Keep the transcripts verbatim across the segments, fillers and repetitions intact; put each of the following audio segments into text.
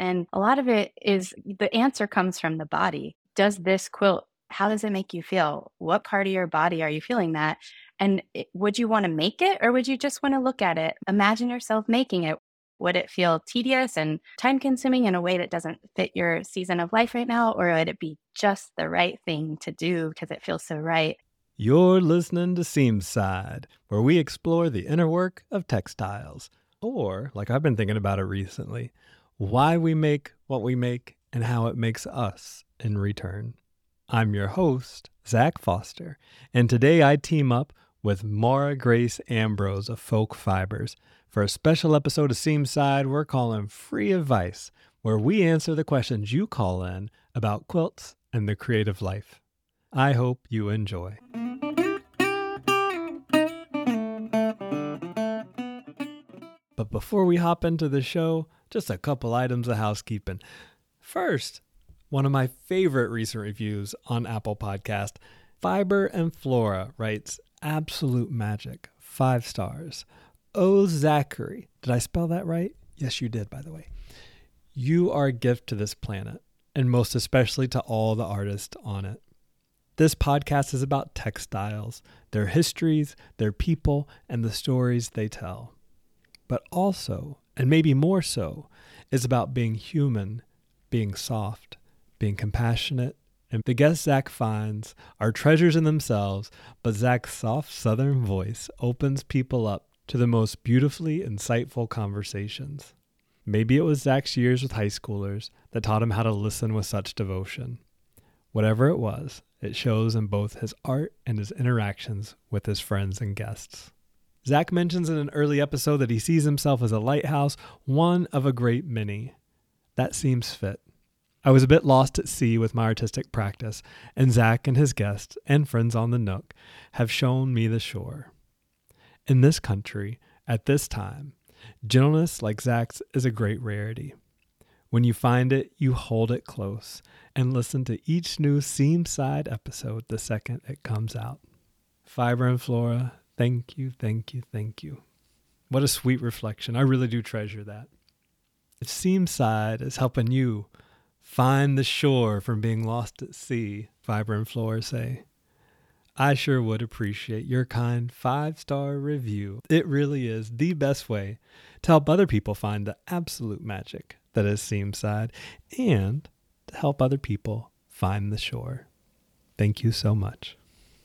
And a lot of it is the answer comes from the body. Does this quilt, how does it make you feel? What part of your body are you feeling that? And it, would you want to make it or would you just want to look at it? Imagine yourself making it. Would it feel tedious and time consuming in a way that doesn't fit your season of life right now? Or would it be just the right thing to do because it feels so right? You're listening to Seamside, where we explore the inner work of textiles. Or, like I've been thinking about it recently, why we make what we make and how it makes us in return. I'm your host, Zach Foster, and today I team up with Maura Grace Ambrose of Folk Fibers for a special episode of Seamside we're calling Free Advice, where we answer the questions you call in about quilts and the creative life. I hope you enjoy. But before we hop into the show, just a couple items of housekeeping. First, one of my favorite recent reviews on Apple Podcast, Fiber and Flora writes, absolute magic, five stars. Oh, Zachary, did I spell that right? Yes, you did, by the way. You are a gift to this planet, and most especially to all the artists on it. This podcast is about textiles, their histories, their people, and the stories they tell. But also, and maybe more so, is about being human, being soft, being compassionate, and the guests Zach finds are treasures in themselves, but Zach's soft southern voice opens people up to the most beautifully insightful conversations. Maybe it was Zach's years with high schoolers that taught him how to listen with such devotion. Whatever it was, it shows in both his art and his interactions with his friends and guests. Zach mentions in an early episode that he sees himself as a lighthouse, one of a great many. That seems fit. I was a bit lost at sea with my artistic practice, and Zach and his guests and friends on the Nook have shown me the shore. In this country, at this time, gentleness like Zach's is a great rarity. When you find it, you hold it close and listen to each new Seamside episode the second it comes out. Fiber and Flora, thank you, thank you, thank you. What a sweet reflection. I really do treasure that. If Seamside is helping you find the shore from being lost at sea, Fiber and Flora say, I sure would appreciate your kind five-star review. It really is the best way to help other people find the absolute magic that is Seamside and to help other people find the shore. Thank you so much.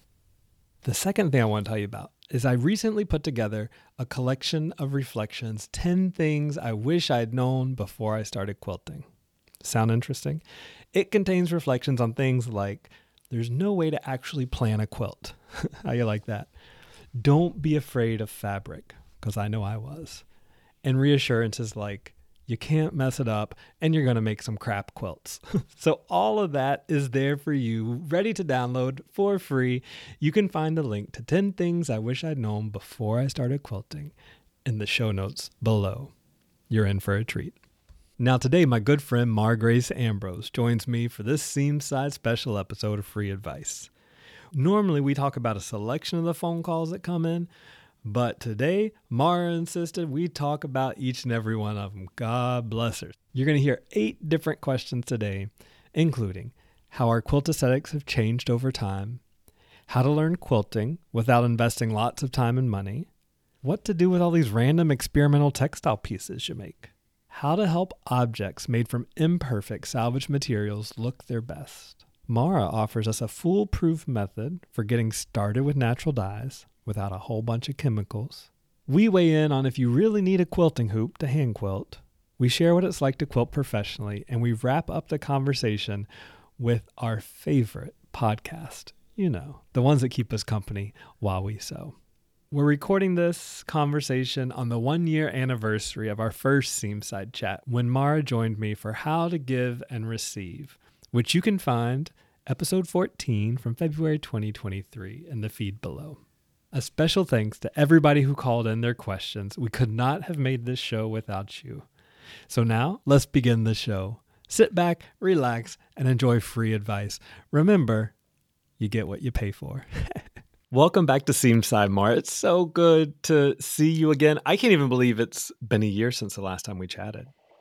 The second thing I want to tell you about is I recently put together a collection of reflections, ten things I wish I'd known before I started quilting. Sound interesting? It contains reflections on things like, there's no way to actually plan a quilt. How you like that? Don't be afraid of fabric, because I know I was. And reassurances like, you can't mess it up, and you're going to make some crap quilts. So all of that is there for you, ready to download for free. You can find a link to ten things I wish I'd known before I started quilting in the show notes below. You're in for a treat. Now today, my good friend Maura Grace Ambrose joins me for this Seamside special episode of Free Advice. Normally, we talk about a selection of the phone calls that come in, but today, Maura insisted we talk about each and every one of them. God bless her. You're going to hear eight different questions today, including how our quilt aesthetics have changed over time, how to learn quilting without investing lots of time and money, what to do with all these random experimental textile pieces you make, how to help objects made from imperfect salvage materials look their best. Maura offers us a foolproof method for getting started with natural dyes without a whole bunch of chemicals. We weigh in on if you really need a quilting hoop to hand quilt. We share what it's like to quilt professionally, and we wrap up the conversation with our favorite podcast. You know, the ones that keep us company while we sew. We're recording this conversation on the one-year anniversary of our first Seamside chat when Maura joined me for How to Give and Receive, which you can find episode fourteen from February twenty twenty-three in the feed below. A special thanks to everybody who called in their questions. We could not have made this show without you. So now, let's begin the show. Sit back, relax, and enjoy free advice. Remember, you get what you pay for. Welcome back to Seamside, Maura. It's so good to see you again. I can't even believe it's been a year since the last time we chatted.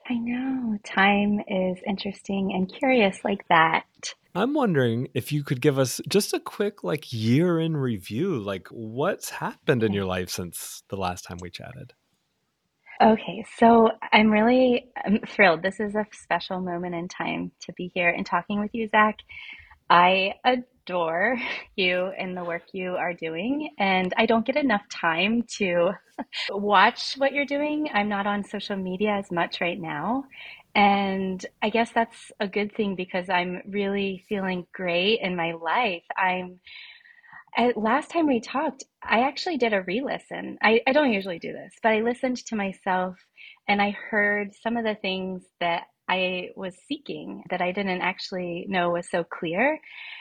I know. Time is interesting and curious like that. I'm wondering if you could give us just a quick like year in review, like what's happened in Okay. your life since the last time we chatted? Okay, so I'm really I'm thrilled. This is a special moment in time to be here and talking with you, Zach. I adore you and the work you are doing, and I don't get enough time to watch what you're doing. I'm not on social media as much right now. And I guess that's a good thing because I'm really feeling great in my life. I'm I, last time we talked, I actually did a re-listen. I, I don't usually do this, but I listened to myself and I heard some of the things that I was seeking that I didn't actually know was so clear.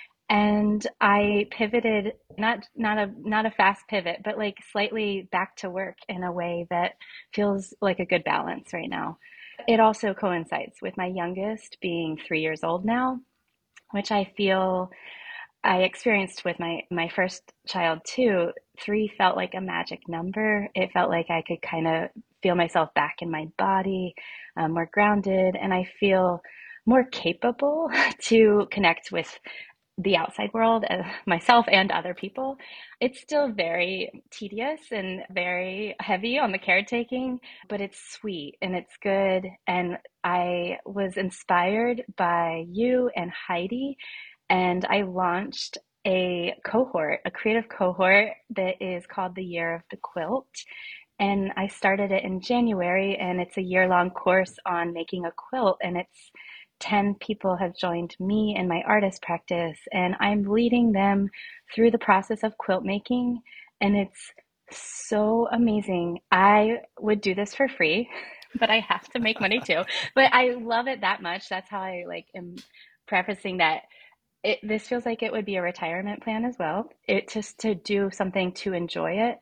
And I pivoted, not not a not a fast pivot, but like slightly back to work in a way that feels like a good balance right now. It also coincides with my youngest being three years old now, which I feel I experienced with my my first child too. Three felt like a magic number. It felt like I could kind of feel myself back in my body, um, more grounded, and I feel more capable to connect with the outside world, uh, myself and other people. It's still very tedious and very heavy on the caretaking, but it's sweet and it's good. And I was inspired by you and Heidi, and I launched a cohort, a creative cohort that is called the Year of the Quilt. And I started it in January, and it's a year long course on making a quilt. And it's ten people have joined me in my artist practice, and I'm leading them through the process of quilt making. And it's so amazing. I would do this for free, but I have to make money too. But I love it that much. That's how I like am prefacing that it, this feels like it would be a retirement plan as well. It just to do something to enjoy it.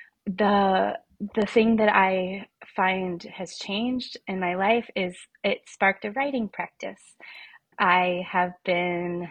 The the thing that I find has changed in my life is it sparked a writing practice. I have been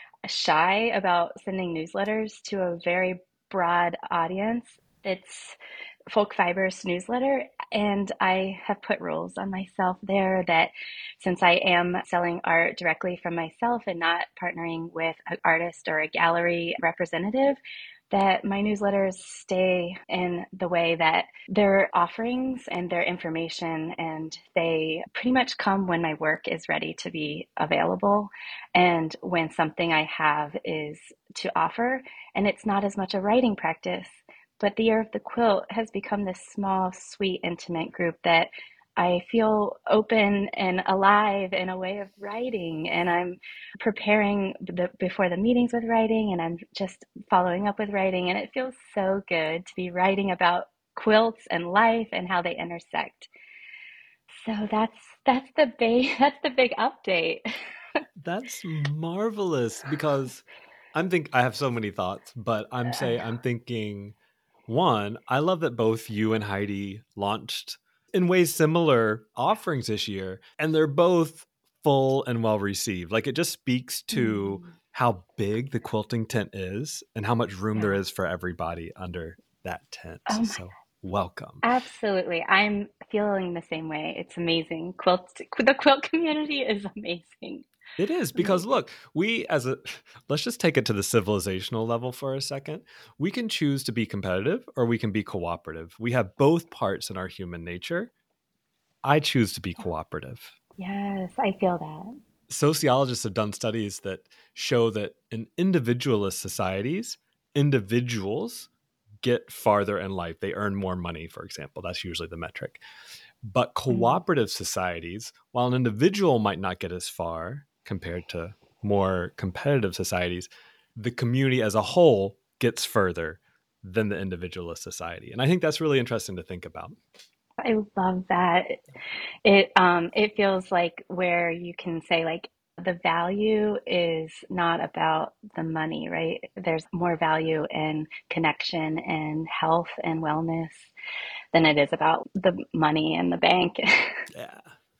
shy about sending newsletters to a very broad audience. It's Folk Fiber's newsletter, and I have put rules on myself there that since I am selling art directly from myself and not partnering with an artist or a gallery representative, that my newsletters stay in the way that their offerings and their information and they pretty much come when my work is ready to be available and when something I have is to offer. And it's not as much a writing practice, but the Year of the Quilt has become this small, sweet, intimate group that I feel open and alive in a way of writing. And I'm preparing the, before the meetings with writing, and I'm just following up with writing. And it feels so good to be writing about quilts and life and how they intersect. So that's that's the big that's the big update. That's marvelous because I'm think I have so many thoughts, but I'm I say I'm know. thinking one, I love that both you and Heidi launched in ways similar offerings this year, and they're both full and well received. Like it just speaks to Mm, how big the quilting tent is and how much room there yeah. is for everybody under that tent. Oh my, So welcome. absolutely. I'm feeling the same way. It's amazing. Quilt, the quilt community is amazing. It is because Amazing. look, we as a let's just take it to the civilizational level for a second. We can choose to be competitive or we can be cooperative. We have both parts in our human nature. I choose to be cooperative. Yes, I feel that. Sociologists have done studies that show that in individualist societies, individuals get farther in life. They earn more money, for example. That's usually the metric. But Mm, cooperative societies, while an individual might not get as far compared to more competitive societies, the community as a whole gets further than the individualist society. And I think that's really interesting to think about. I love that. It um it feels like where you can say like the value is not about the money, right? There's more value in connection and health and wellness than it is about the money in the bank. Yeah.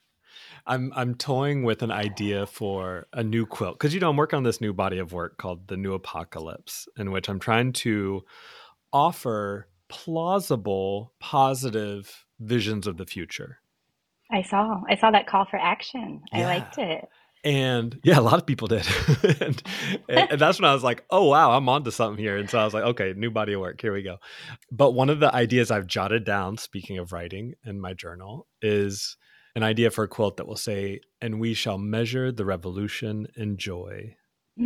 I'm I'm toying with an idea for a new quilt because you know I'm working on this new body of work called the New Apocalypse, in which I'm trying to offer plausible, positive visions of the future. I saw. I saw that call for action. I Yeah. liked it. And yeah, a lot of people did. and, and, and that's when I was like, oh, wow, I'm onto something here. And so I was like, okay, new body of work. Here we go. But one of the ideas I've jotted down, speaking of writing in my journal, is an idea for a quilt that will say, and we shall measure the revolution in joy.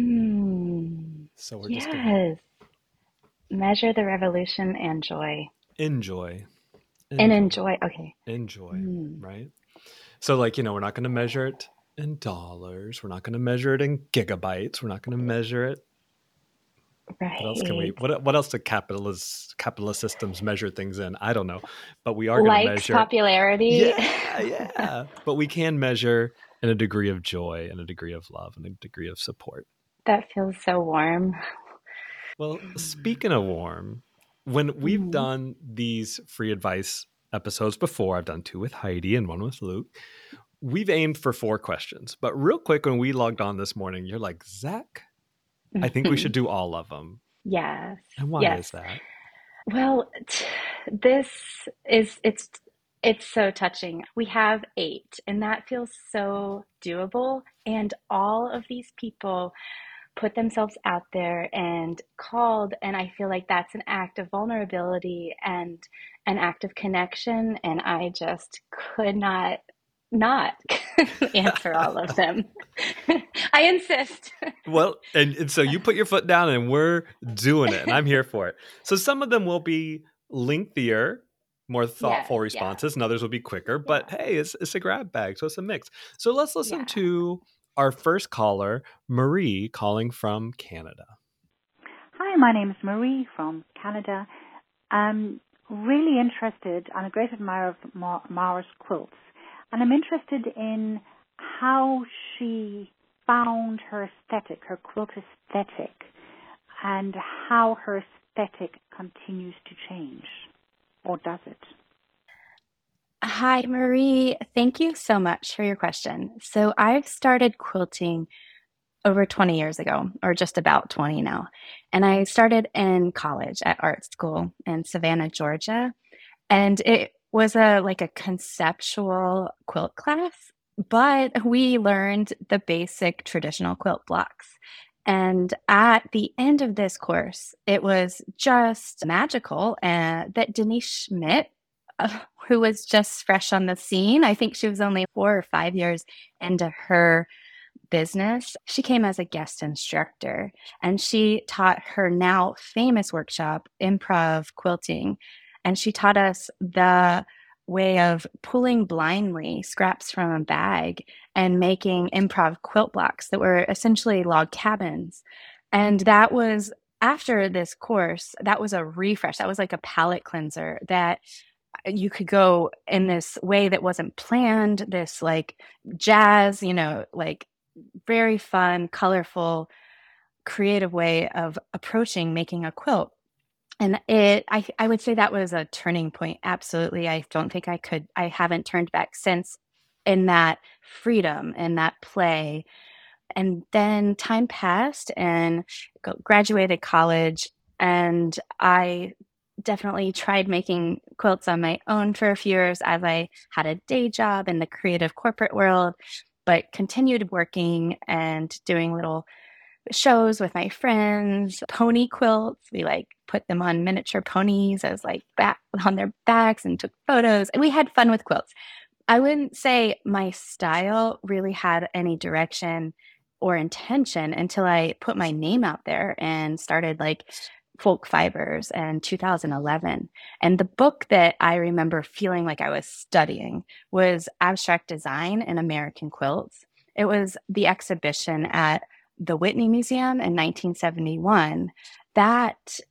Mm, So we're just going to yes. Measure the revolution and joy. enjoy, And enjoy, enjoy. Okay. enjoy, Mm, right? So, like, you know, we're not going to measure it in dollars. We're not going to measure it in gigabytes. We're not going to measure it. What else can we? right. What what else do capitalist capitalist systems measure things in? I don't know, but we are going to Likes, measure. popularity. Yeah, yeah. But we can measure in a degree of joy, and a degree of love, and a degree of support. That feels so warm. Well, speaking of warm, when we've Mm, done these free advice episodes before, I've done two with Heidi and one with Luke. We've aimed for four questions, but real quick, when we logged on this morning, you're like, Zach, I think we should mhm. do all of them. Yes. And why Yes. is that? Well, t- this is it's it's so touching. We have eight, and that feels so doable. And all of these people put themselves out there and called, and I feel like that's an act of vulnerability and an act of connection, and I just could not not answer all of them. I insist. Well, and, and so you put your foot down and we're doing it, and I'm here for it. So some of them will be lengthier, more thoughtful Yes, yeah. responses, and others will be quicker. But Yeah. hey, it's, it's a grab bag, so it's a mix. So let's listen Yeah. to our first caller, Marie, calling from Canada. Hi, my name is Marie from Canada. I'm really interested, I'm a great admirer of Ma- Mara's quilts, and I'm interested in how she found her aesthetic, her quilt aesthetic, and how her aesthetic continues to change, or does it? Hi, Marie. Thank you so much for your question. So, I've started quilting over twenty years ago, or just about twenty now. And I started in college at art school in Savannah, Georgia. And it was a like a conceptual quilt class, but we learned the basic traditional quilt blocks. And at the end of this course, it was just magical uh, that Denise Schmidt, uh, who was just fresh on the scene, I think she was only four or five years into her business, she came as a guest instructor and she taught her now famous workshop, improv quilting. And she taught us the way of pulling blindly scraps from a bag and making improv quilt blocks that were essentially log cabins. And that was after this course, that was a refresh. That was like a palate cleanser that you could go in this way that wasn't planned, this like jazz, you know, like very fun, colorful, creative way of approaching making a quilt. And it, I, I would say that was a turning point. Absolutely. I don't think I could, I haven't turned back since in that freedom and that play. And then time passed and graduated college. And I definitely tried making quilts on my own for a few years as I had a day job in the creative corporate world, but continued working and doing little shows with my friends, pony quilts. We like put them on miniature ponies as like back on their backs and took photos. And we had fun with quilts. I wouldn't say my style really had any direction or intention until I put my name out there and started like folk fibers in two thousand eleven. And the book that I remember feeling like I was studying was Abstract Design in American Quilts. It was the exhibition at the Whitney Museum in nineteen seventy-one. That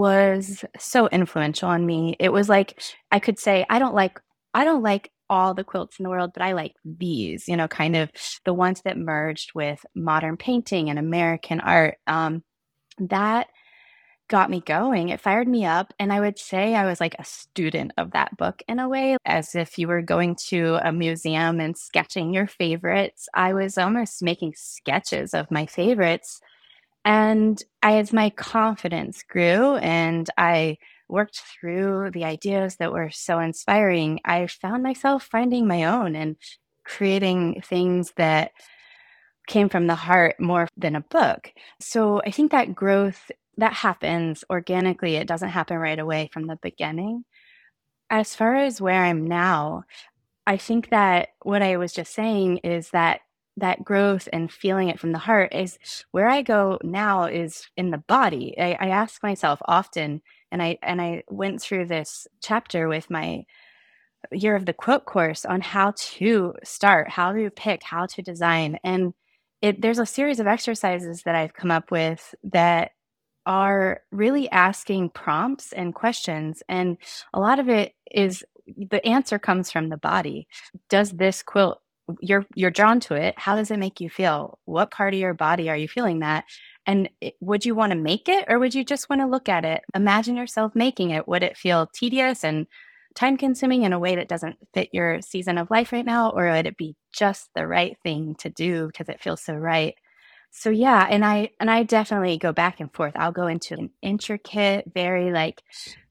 was so influential on me. It was like I could say, I don't like I don't like all the quilts in the world, but I like these, you know, kind of the ones that merged with modern painting and American art. Um, that got me going. It fired me up. And I would say I was like a student of that book in a way, as if you were going to a museum and sketching your favorites. I was almost making sketches of my favorites. And I, as my confidence grew and I worked through the ideas that were so inspiring, I found myself finding my own and creating things that came from the heart more than a book. So I think that growth that happens organically. It doesn't happen right away from the beginning. As far as where I'm now, I think that what I was just saying is that that growth and feeling it from the heart is where I go now is in the body. I, I ask myself often, and I and I went through this chapter with my year of the quilt course on how to start, how to pick, how to design. And it there's a series of exercises that I've come up with that are really asking prompts and questions. And a lot of it is the answer comes from the body. Does this quilt, you're you're drawn to it. How does it make you feel? What part of your body are you feeling that? And it, would you want to make it or would you just want to look at it? Imagine yourself making it. Would it feel tedious and time consuming in a way that doesn't fit your season of life right now? Or would it be just the right thing to do because it feels so right? So yeah, and I and I definitely go back and forth. I'll go into an intricate, very like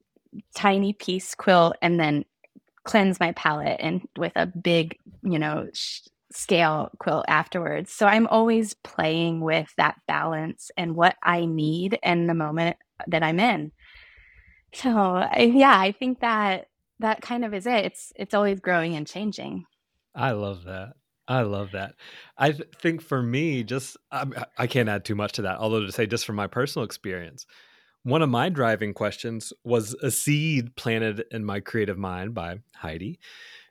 tiny piece quilt and then cleanse my palette and with a big, you know, sh- scale quilt afterwards. So I'm always playing with that balance and what I need in the moment that I'm in. So I, yeah, I think that that kind of is it. It's it's always growing and changing. I love that. I love that. I th- think for me, just I'm, I can't add too much to that. Although to say, just from my personal experience, one of my driving questions was a seed planted in my creative mind by Heidi,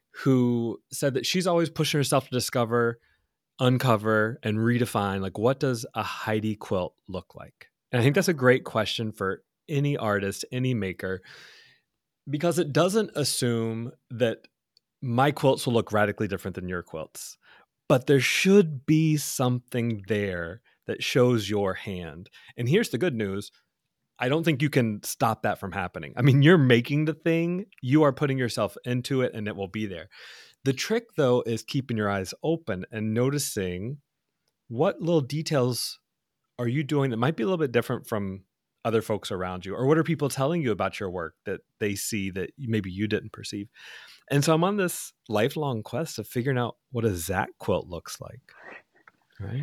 who said that she's always pushing herself to discover, uncover, and redefine, like, what does a Heidi quilt look like? And I think that's a great question for any artist, any maker, because it doesn't assume that my quilts will look radically different than your quilts, but there should be something there that shows your hand. And here's the good news. I don't think you can stop that from happening. I mean, you're making the thing, you are putting yourself into it, and it will be there. The trick, though, is keeping your eyes open and noticing what little details are you doing that might be a little bit different from other folks around you, or what are people telling you about your work that they see that maybe you didn't perceive. And so I'm on this lifelong quest of figuring out what a Zach quilt looks like, right?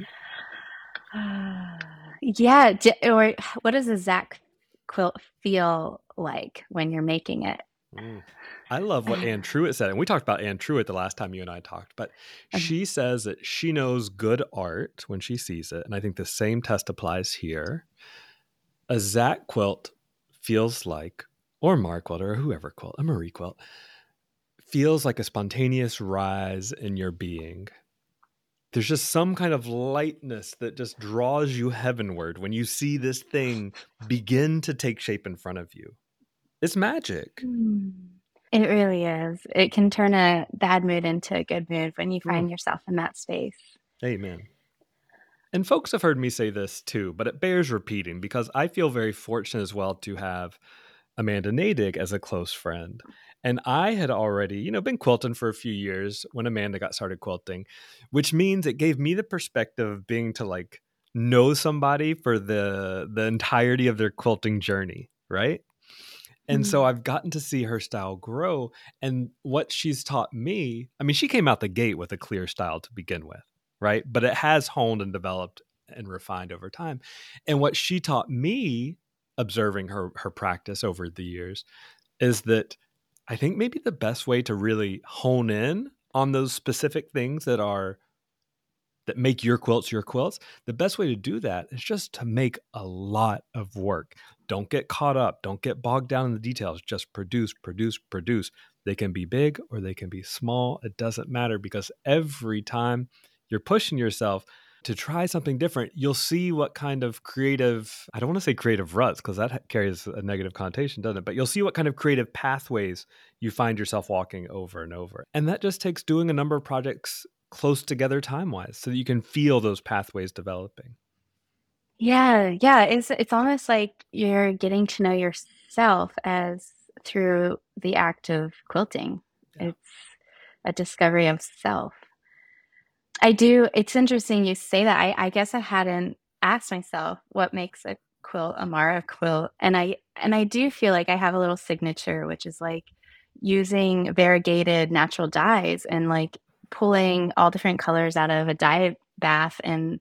Uh, yeah. d- Or what does a Zach quilt feel like when you're making it? Mm. I love what Anne Truitt said. And we talked about Anne Truitt the last time you and I talked, but she says that she knows good art when she sees it. And I think the same test applies here. A Zach quilt feels like, or Mar quilt, or whoever quilt, a Marie quilt, feels like a spontaneous rise in your being. There's just some kind of lightness that just draws you heavenward when you see this thing begin to take shape in front of you. It's magic. Hmm. It really is. It can turn a bad mood into a good mood when you find Mm. yourself in that space. Amen. And folks have heard me say this too, but it bears repeating because I feel very fortunate as well to have Amanda Nadig as a close friend. And I had already, you know, been quilting for a few years when Amanda got started quilting, which means it gave me the perspective of being to like know somebody for the the entirety of their quilting journey, right? And Mm. so I've gotten to see her style grow. And what she's taught me, I mean, she came out the gate with a clear style to begin with, right? But it has honed and developed and refined over time. And what she taught me, observing her her practice over the years, is that I think maybe the best way to really hone in on those specific things that are that make your quilts your quilts, the best way to do that is just to make a lot of work. Don't get caught up. Don't get bogged down in the details. Just produce, produce, produce. They can be big or they can be small. It doesn't matter, because every time you're pushing yourself to try something different, you'll see what kind of creative, I don't want to say creative ruts because that carries a negative connotation, doesn't it? But you'll see what kind of creative pathways you find yourself walking over and over. And that just takes doing a number of projects close together time-wise so that you can feel those pathways developing. Yeah, yeah. It's it's almost like you're getting to know yourself as through the act of quilting. Yeah. It's a discovery of self. I do. It's interesting you say that. I, I guess I hadn't asked myself what makes a quilt a Mara quilt, and I And I do feel like I have a little signature, which is like using variegated natural dyes and like pulling all different colors out of a dye bath and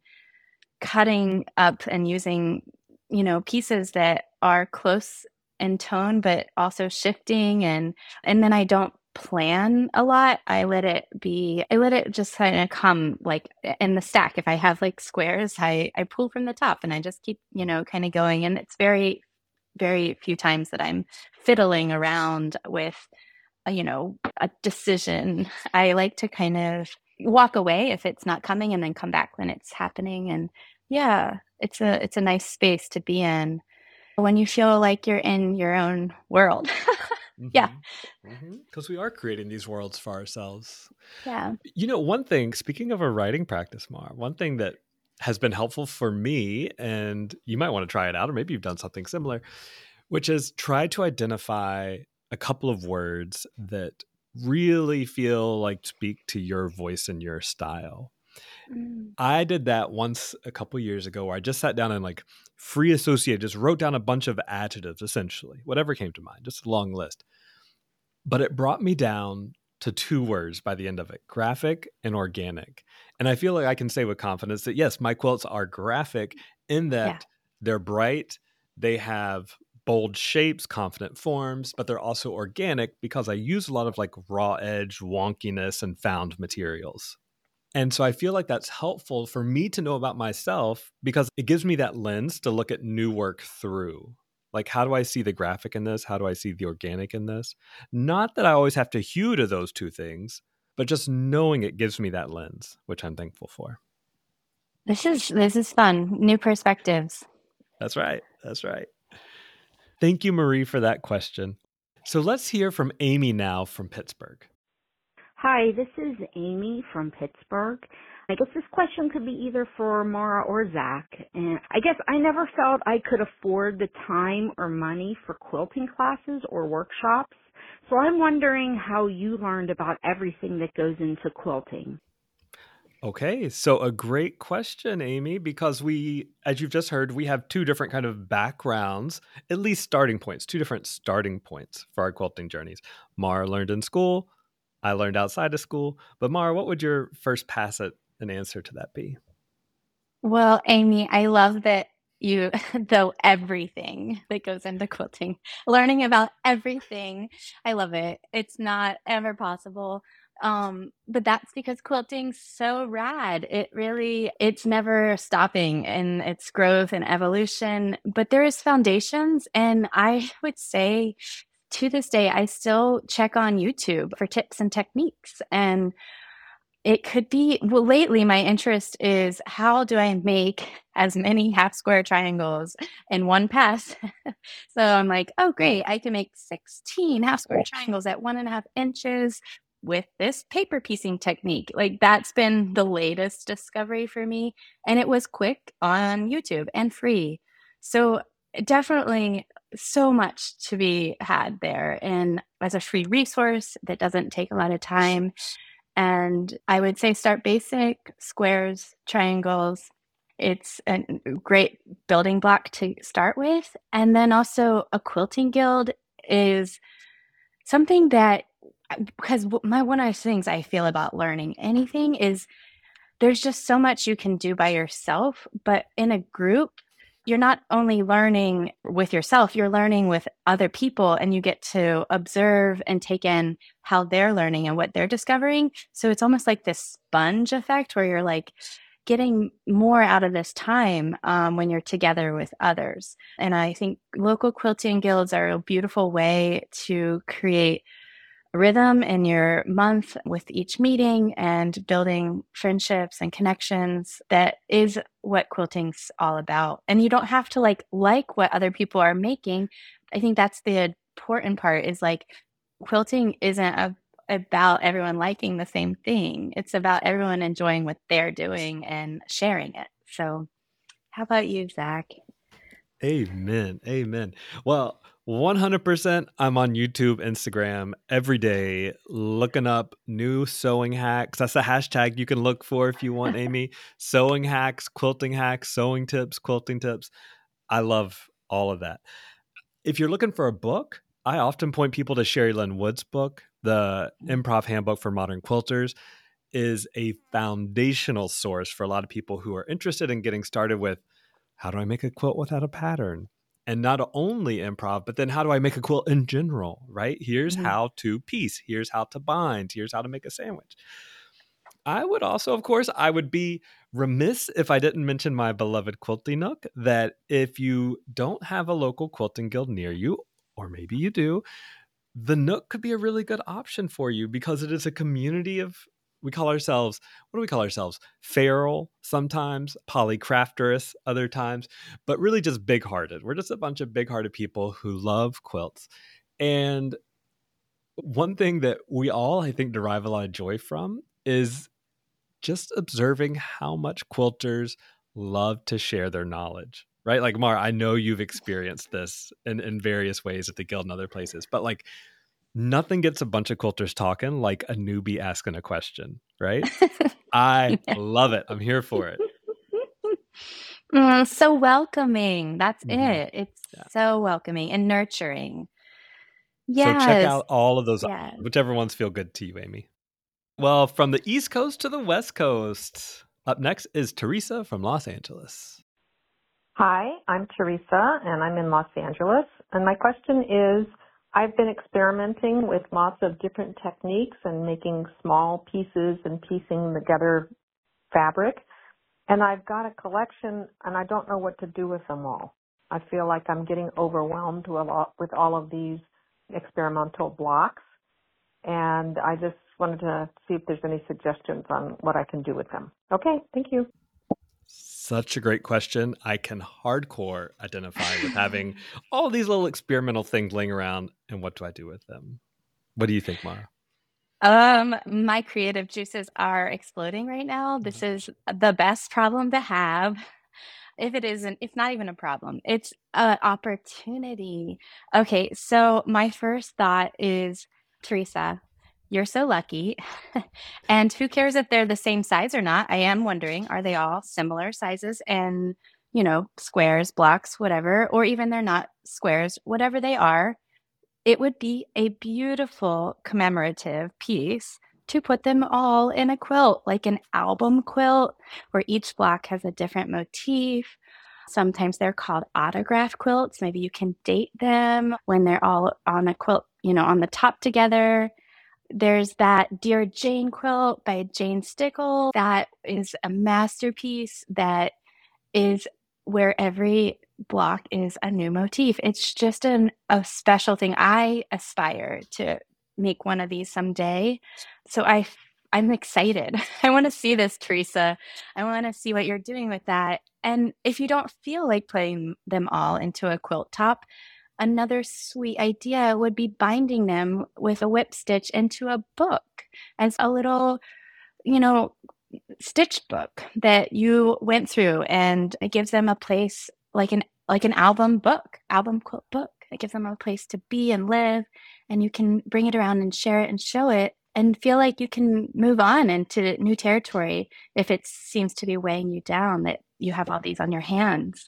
cutting up and using, you know, pieces that are close in tone, but also shifting. And, and then I don't plan a lot. I let it be, I let it just kind of come like in the stack. If I have like squares, I, I pull from the top and I just keep, you know, kind of going. And it's very, very few times that I'm fiddling around with, a, you know, a decision. I like to kind of walk away if it's not coming and then come back when it's happening. And yeah, it's a, it's a nice space to be in when you feel like you're in your own world. Yeah. Because mm-hmm. we are creating these worlds for ourselves. Yeah. You know, one thing, speaking of a writing practice, Mar, one thing that has been helpful for me, and you might want to try it out, or maybe you've done something similar, which is try to identify a couple of words that really feel like speak to your voice and your style. Mm. I did that once a couple years ago where I just sat down and like free associate, just wrote down a bunch of adjectives, essentially, whatever came to mind, just a long list. But it brought me down to two words by the end of it, graphic and organic. And I feel like I can say with confidence that yes, my quilts are graphic in that yeah. they're bright, they have bold shapes, confident forms, but they're also organic because I use a lot of like raw edge, wonkiness, and found materials. And so I feel like that's helpful for me to know about myself because it gives me that lens to look at new work through. Like, how do I see the graphic in this? How do I see the organic in this? Not that I always have to hew to those two things, but just knowing it gives me that lens, which I'm thankful for. This is this is fun. New perspectives. That's right. That's right. Thank you, Marie, for that question. So let's hear from Amy now from Pittsburgh. Hi, this is Amy from Pittsburgh. I guess this question could be either for Mara or Zach. And I guess I never felt I could afford the time or money for quilting classes or workshops. So I'm wondering how you learned about everything that goes into quilting. Okay, so a great question, Amy, because we, as you've just heard, we have two different kind of backgrounds, at least starting points, two different starting points for our quilting journeys. Mara learned in school. I learned outside of school. But Mara, what would your first pass at an answer to that be? Well, Amy, I love that you know everything that goes into quilting, learning about everything. I love it. It's not ever possible. Um, but that's because quilting's so rad. It really, it's never stopping in its growth and evolution, but there is foundations. And I would say to this day, I still check on YouTube for tips and techniques. And it could be, well, lately my interest is how do I make as many half square triangles in one pass? So I'm like, oh, great. I can make sixteen half square triangles at one and a half inches with this paper piecing technique. Like that's been the latest discovery for me. And it was quick on YouTube and free. So definitely so much to be had there. And as a free resource that doesn't take a lot of time. And I would say start basic, squares, triangles. It's a great building block to start with. And then also a quilting guild is something that, because my one of the things I feel about learning anything is there's just so much you can do by yourself, but in a group, you're not only learning with yourself, you're learning with other people, and you get to observe and take in how they're learning and what they're discovering. So it's almost like this sponge effect where you're like getting more out of this time um, when you're together with others. And I think local quilting guilds are a beautiful way to create rhythm in your month with each meeting and building friendships and connections. That is what quilting's all about. And you don't have to like like what other people are making. I think that's the important part is like quilting isn't a, about everyone liking the same thing. It's about everyone enjoying what they're doing and sharing it. So how about you, Zach? Amen. Amen. Well, one hundred percent I'm on YouTube, Instagram every day looking up new sewing hacks. That's a hashtag you can look for if you want, Amy. Sewing hacks, quilting hacks, sewing tips, quilting tips. I love all of that. If you're looking for a book, I often point people to Sherry Lynn Wood's book, The Improv Handbook for Modern Quilters, is a foundational source for a lot of people who are interested in getting started with, how do I make a quilt without a pattern? And not only improv, but then how do I make a quilt in general, right? Here's mm-hmm. how to piece. Here's how to bind. Here's how to make a sandwich. I would also, of course, I would be remiss if I didn't mention my beloved Quilty Nook, that if you don't have a local quilting guild near you, or maybe you do, the Nook could be a really good option for you because it is a community of, we call ourselves, what do we call ourselves? Feral sometimes, polycrafterous other times, but really just big-hearted. We're just a bunch of big-hearted people who love quilts. And one thing that we all, I think, derive a lot of joy from is just observing how much quilters love to share their knowledge, right? Like, Mara, I know you've experienced this in, in various ways at the guild and other places, but like nothing gets a bunch of quilters talking like a newbie asking a question, right? I love it. I'm here for it. Mm, so welcoming. That's Mhm. it. It's Yeah. so welcoming and nurturing. Yes. So check out all of those, Yes. whichever ones feel good to you, Amy. Well, from the East Coast to the West Coast, up next is Teresa from Los Angeles. Hi, I'm Teresa, and I'm in Los Angeles. And my question is, I've been experimenting with lots of different techniques and making small pieces and piecing together fabric. And I've got a collection, and I don't know what to do with them all. I feel like I'm getting overwhelmed with all, with all of these experimental blocks. And I just wanted to see if there's any suggestions on what I can do with them. Okay, thank you. Such a great question. I can hardcore identify with having all these little experimental things laying around, and what do I do with them? What do you think, Mara? Um, my creative juices are exploding right now. This is the best problem to have. If it isn't, it's not even a problem. It's an opportunity. Okay, so my first thought is, Teresa, you're so lucky. And who cares if they're the same size or not? I am wondering, are they all similar sizes and, you know, squares, blocks, whatever, or even they're not squares, whatever they are, it would be a beautiful commemorative piece to put them all in a quilt, like an album quilt where each block has a different motif. Sometimes they're called autograph quilts. Maybe you can date them when they're all on a quilt, you know, on the top together. There's that Dear Jane quilt by Jane Stickle. That is a masterpiece that is where every block is a new motif. It's just an, a special thing. I aspire to make one of these someday. So I, I'm excited. I want to see this, Teresa. I want to see what you're doing with that. And if you don't feel like putting them all into a quilt top, another sweet idea would be binding them with a whip stitch into a book as a little, you know, stitch book that you went through, and it gives them a place like an like an album book, album quilt book. It gives them a place to be and live, and you can bring it around and share it and show it and feel like you can move on into new territory if it seems to be weighing you down that you have all these on your hands.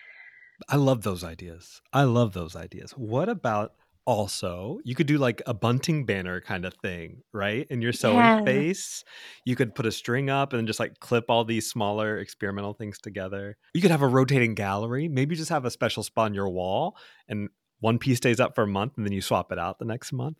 I love those ideas. I love those ideas. What about also, you could do like a bunting banner kind of thing, right? In your sewing Yeah. space, you could put a string up and just like clip all these smaller experimental things together. You could have a rotating gallery. Maybe just have a special spot on your wall and one piece stays up for a month and then you swap it out the next month.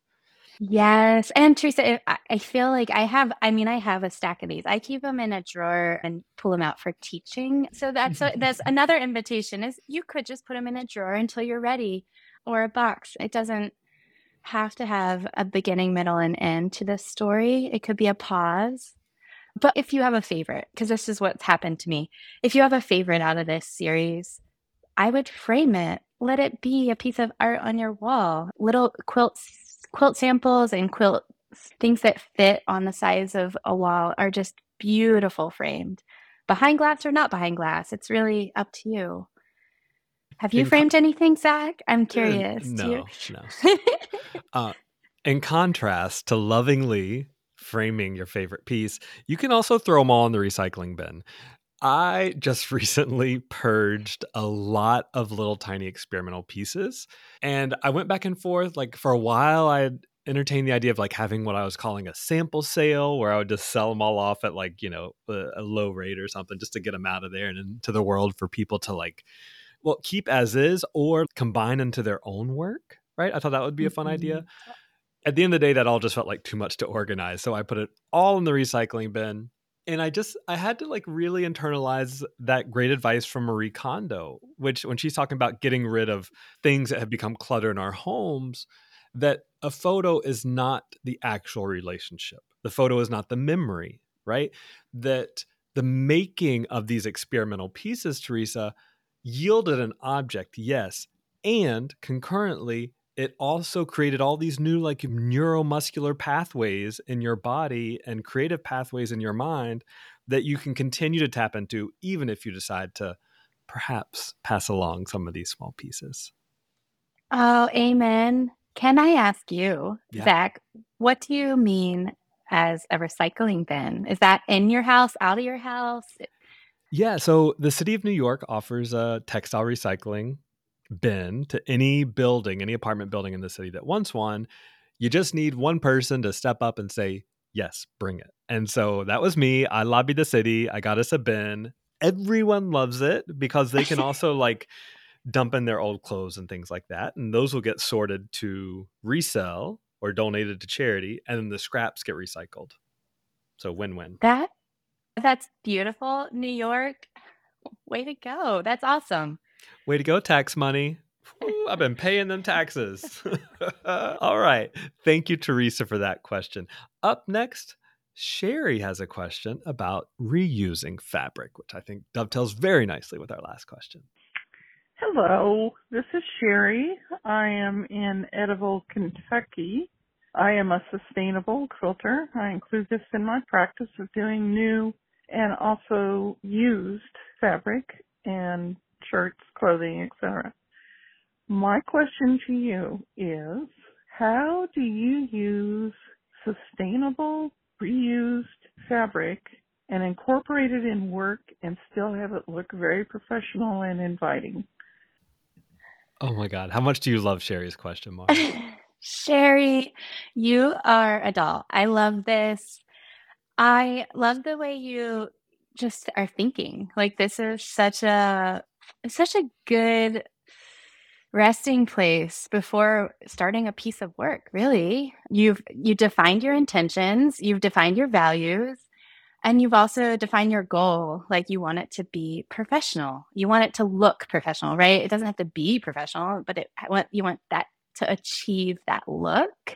Yes. And Teresa, I I feel like I have, I mean, I have a stack of these. I keep them in a drawer and pull them out for teaching. So that's, a, that's another invitation is you could just put them in a drawer until you're ready, or a box. It doesn't have to have a beginning, middle, and end to this story. It could be a pause. But if you have a favorite, because this is what's happened to me, if you have a favorite out of this series, I would frame it. Let it be a piece of art on your wall. Little quilts, quilt samples and quilt things that fit on the size of a wall are just beautiful framed. Behind glass or not behind glass, it's really up to you. Have you In framed con- anything, Zach? I'm Uh, curious. Do no, you- no. Uh, in contrast to lovingly framing your favorite piece, you can also throw them all in the recycling bin. I just recently purged a lot of little tiny experimental pieces. And I went back and forth. Like for a while, I had entertained the idea of like having what I was calling a sample sale where I would just sell them all off at like, you know, a, a low rate or something just to get them out of there and into the world for people to like, well, keep as is or combine into their own work. Right. I thought that would be a fun Mhm. idea. At the end of the day, that all just felt like too much to organize. So I put it all in the recycling bin. And I just, I had to like really internalize that great advice from Marie Kondo, which when she's talking about getting rid of things that have become clutter in our homes, that a photo is not the actual relationship. The photo is not the memory, right? That the making of these experimental pieces, Teresa, yielded an object, yes. And concurrently, it also created all these new like neuromuscular pathways in your body and creative pathways in your mind that you can continue to tap into, even if you decide to perhaps pass along some of these small pieces. Oh, amen. Can I ask you, Yeah. Zach, what do you mean as a recycling bin? Is that in your house, out of your house? Yeah. So the city of New York offers a textile recycling bin to any building, any apartment building in the city that wants one. You just need one person to step up and say, yes, bring it. And so that was me. I lobbied the city. I got us a bin. Everyone loves it because they can also like dump in their old clothes and things like that. And those will get sorted to resell or donated to charity. And then the scraps get recycled. So win-win. That that's beautiful. New York, way to go. That's awesome. Way to go, tax money. Ooh, I've been paying them taxes. All right. Thank you, Teresa, for that question. Up next, Sherry has a question about reusing fabric, which I think dovetails very nicely with our last question. Hello, this is Sherry. I am in Edible, Kentucky. I am a sustainable quilter. I include this in my practice of doing new and also used fabric and shirts, clothing, et cetera. My question to you is, how do you use sustainable, reused fabric and incorporate it in work and still have it look very professional and inviting? Oh my God. How much do you love Sherry's question, Mara? Sherry, you are a doll. I love this. I love the way you just are thinking. Like this is such a such a good resting place before starting a piece of work, really. You've you defined your intentions, you've defined your values, and you've also defined your goal. Like you want it to be professional. You want it to look professional, right? It doesn't have to be professional, but it what you want that to achieve that look.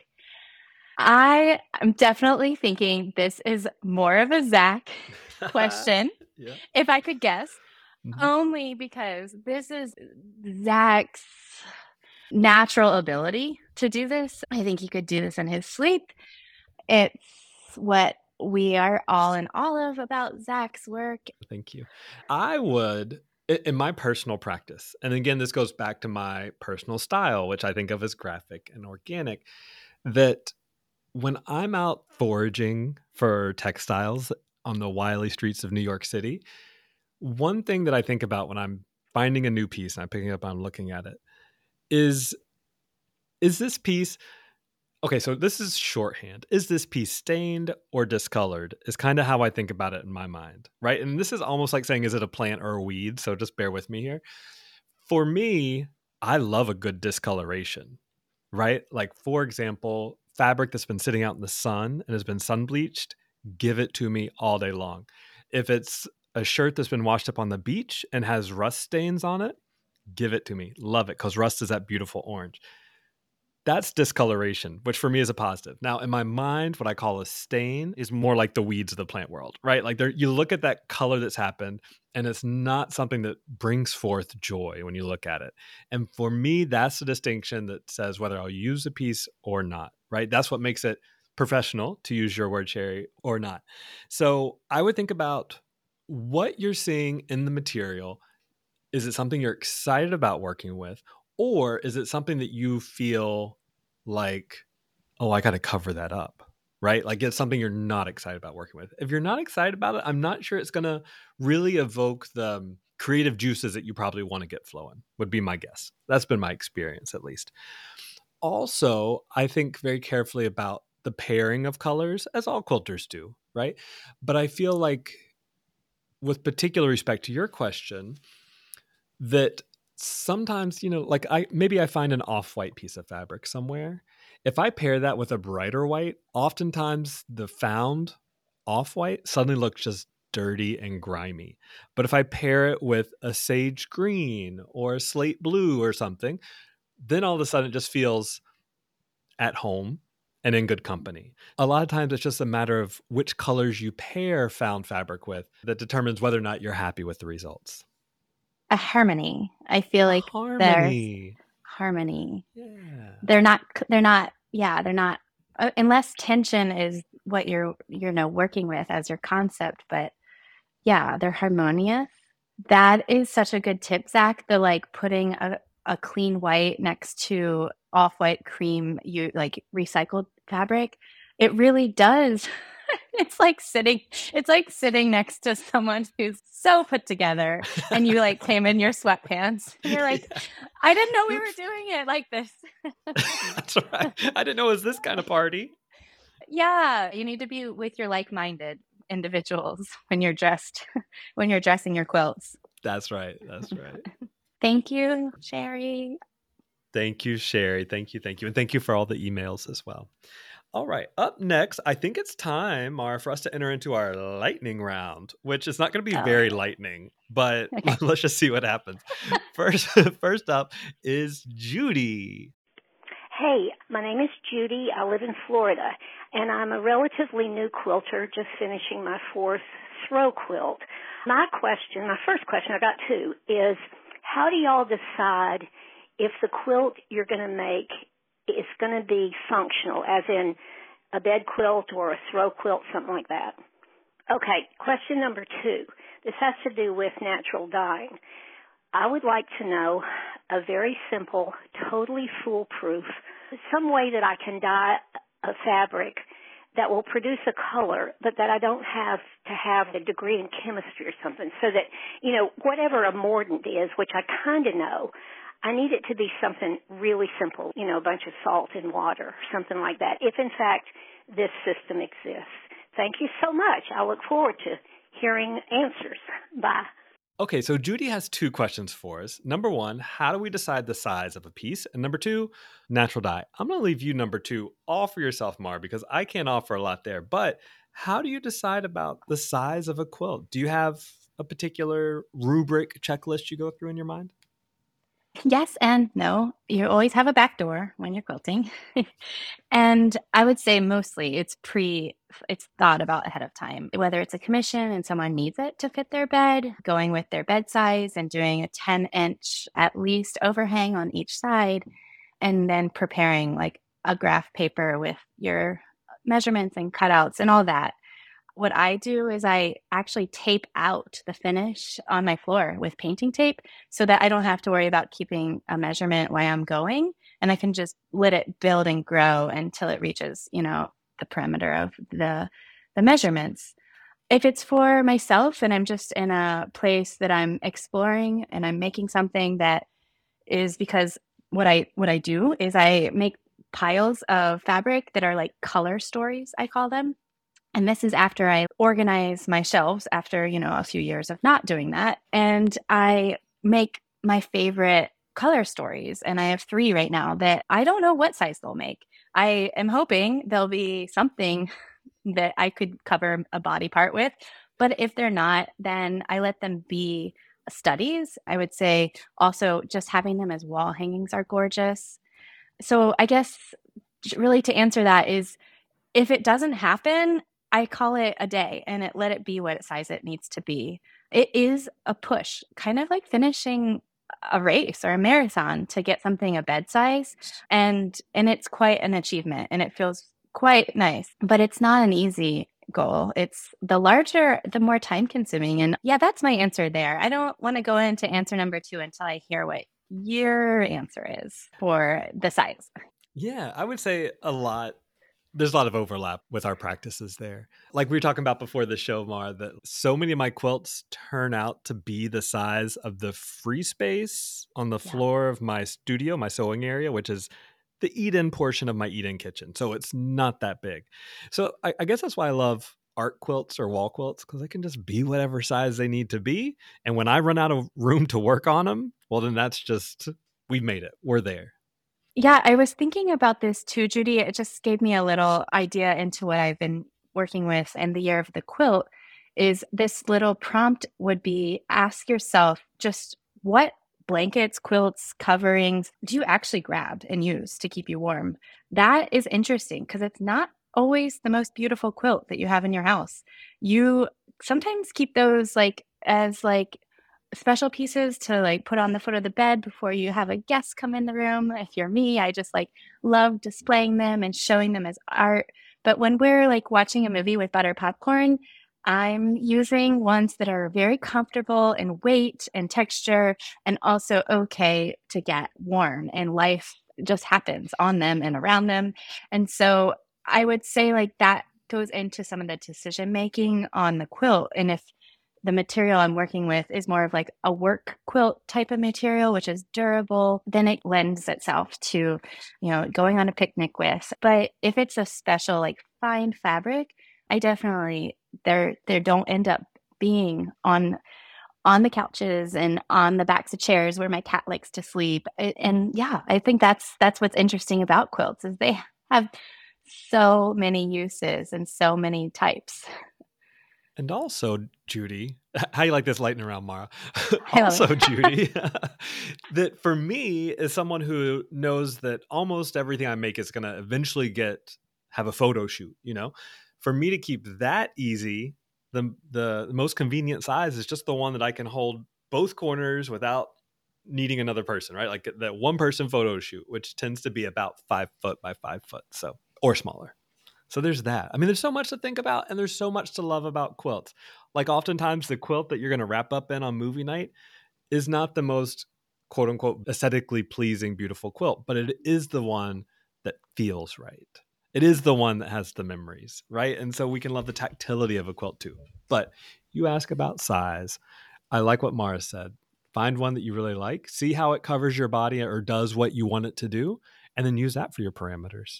I am definitely thinking this is more of a Zach question, Yeah. if I could guess, Mhm. only because this is Zach's natural ability to do this. I think he could do this in his sleep. It's what we are all in all of about Zach's work. Thank you. I would, i- in my personal practice, and again, this goes back to my personal style, which I think of as graphic and organic, that when I'm out foraging for textiles on the wily streets of New York City, one thing that I think about when I'm finding a new piece and I'm picking up and I'm looking at it is, is this piece, okay, so this is shorthand. Is this piece stained or discolored is kind of how I think about it in my mind, right? And this is almost like saying, is it a plant or a weed? So just bear with me here. For me, I love a good discoloration, right? Like, for example, fabric that's been sitting out in the sun and has been sun bleached, give it to me all day long. If it's a shirt that's been washed up on the beach and has rust stains on it, give it to me. Love it, because rust is that beautiful orange. That's discoloration, which for me is a positive. Now, in my mind, what I call a stain is more like the weeds of the plant world, right? Like there, you look at that color that's happened, and it's not something that brings forth joy when you look at it. And for me, that's the distinction that says whether I'll use a piece or not, right? That's what makes it professional, to use your word, Sherry, or not. So I would think about what you're seeing in the material. Is it something you're excited about working with? Or is it something that you feel like, oh, I got to cover that up, right? Like it's something you're not excited about working with. If you're not excited about it, I'm not sure it's going to really evoke the um, creative juices that you probably want to get flowing, would be my guess. That's been my experience, at least. Also, I think very carefully about the pairing of colors, as all quilters do, right? But I feel like, with particular respect to your question, that sometimes, you know, like I maybe I find an off-white piece of fabric somewhere. If I pair that with a brighter white, oftentimes the found off-white suddenly looks just dirty and grimy. But if I pair it with a sage green or a slate blue or something, then all of a sudden it just feels at home and in good company. A lot of times it's just a matter of which colors you pair found fabric with that determines whether or not you're happy with the results. A harmony. I feel like Harmony. there's harmony. Yeah. They're not, they're not, yeah, they're not, uh, unless tension is what you're, you know, working with as your concept, but yeah, they're harmonious. That is such a good tip, Zach. The like putting a, a clean white next to off-white cream, you like recycled fabric. It really does. It's like sitting, it's like sitting next to someone who's so put together, and you like came in your sweatpants. And you're like, Yeah. I didn't know we were doing it like this. That's right. I didn't know it was this kind of party. Yeah, you need to be with your like-minded individuals when you're dressed, when you're dressing your quilts. That's right. That's right. Thank you, Sherry. Thank you, Sherry. Thank you. Thank you. And thank you for all the emails as well. All right. Up next, I think it's time, Mara, for us to enter into our lightning round, which is not going to be Oh. very lightning, but Okay. let's just see what happens. First, first up is Judy. Hey, my name is Judy. I live in Florida, and I'm a relatively new quilter, just finishing my fourth throw quilt. My question, my first question, I got two, is how do y'all decide if the quilt you're going to make is going to be functional, as in a bed quilt or a throw quilt, something like that? Okay, question number two. This has to do with natural dyeing. I would like to know a very simple, totally foolproof, some way that I can dye a fabric that will produce a color, but that I don't have to have a degree in chemistry or something, so that, you know, whatever a mordant is, which I kind of know, I need it to be something really simple, you know, a bunch of salt and water, something like that, if in fact this system exists. Thank you so much. I look forward to hearing answers. Bye. Okay, so Judy has two questions for us. Number one, how do we decide the size of a piece? And number two, natural dye. I'm going to leave you number two all for yourself, Mar, because I can't offer a lot there. But how do you decide about the size of a quilt? Do you have a particular rubric checklist you go through in your mind? Yes and no. You always have a back door when you're quilting. And I would say mostly it's pre, it's thought about ahead of time, whether it's a commission and someone needs it to fit their bed, going with their bed size and doing a ten inch at least overhang on each side, and then preparing like a graph paper with your measurements and cutouts and all that. What I do is I actually tape out the finish on my floor with painting tape so that I don't have to worry about keeping a measurement while I'm going, and I can just let it build and grow until it reaches, you know, the perimeter of the the measurements. If it's for myself and I'm just in a place that I'm exploring and I'm making something that is because what I what I do is I make piles of fabric that are like color stories, I call them. And this is after I organize my shelves after, you know, a few years of not doing that. And I make my favorite color stories. And I have three right now that I don't know what size they'll make. I am hoping there'll be something that I could cover a body part with. But if they're not, then I let them be studies. I would say also just having them as wall hangings are gorgeous. So I guess really to answer that is, if it doesn't happen, I call it a day and it let it be what size it needs to be. It is a push, kind of like finishing a race or a marathon to get something a bed size. And and it's quite an achievement and it feels quite nice, but it's not an easy goal. It's the larger, the more time consuming. And yeah, that's my answer there. I don't want to go into answer number two until I hear what your answer is for the size. Yeah, I would say a lot there's a lot of overlap with our practices there. Like we were talking about before the show, Mara, that so many of my quilts turn out to be the size of the free space on the Yeah. floor of my studio, my sewing area, which is the eat-in portion of my eat-in kitchen. So it's not that big. So I, I guess that's why I love art quilts or wall quilts, because they can just be whatever size they need to be. And when I run out of room to work on them, well, then that's just, we've made it. We're there. Yeah, I was thinking about this too, Judy. It just gave me a little idea into what I've been working with. And the year of the quilt is this little prompt would be ask yourself just what blankets, quilts, coverings do you actually grab and use to keep you warm? That is interesting because it's not always the most beautiful quilt that you have in your house. You sometimes keep those like as like special pieces to like put on the foot of the bed before you have a guest come in the room. If you're me, I just like love displaying them and showing them as art. But when we're like watching a movie with butter popcorn, I'm using ones that are very comfortable in weight and texture and also okay to get worn, and life just happens on them and around them. And so I would say like that goes into some of the decision making on the quilt. And if the material I'm working with is more of like a work quilt type of material, which is durable, then it lends itself to, you know, going on a picnic with. But if it's a special like fine fabric, I definitely there there don't end up being on on the couches and on the backs of chairs where my cat likes to sleep. And yeah, I think that's that's what's interesting about quilts is they have so many uses and so many types. And also, Judy, how you like this lightning around, Mara? I love Also, it. Judy, that for me, as someone who knows that almost everything I make is going to eventually get have a photo shoot, you know, for me to keep that easy, the the most convenient size is just the one that I can hold both corners without needing another person, right? Like that one person photo shoot, which tends to be about five foot by five foot, so or smaller. So there's that. I mean, there's so much to think about, and there's so much to love about quilts. Like oftentimes the quilt that you're going to wrap up in on movie night is not the most quote unquote aesthetically pleasing, beautiful quilt, but it is the one that feels right. It is the one that has the memories, right? And so we can love the tactility of a quilt too. But you ask about size. I like what Mara said. Find one that you really like, see how it covers your body or does what you want it to do, and then use that for your parameters.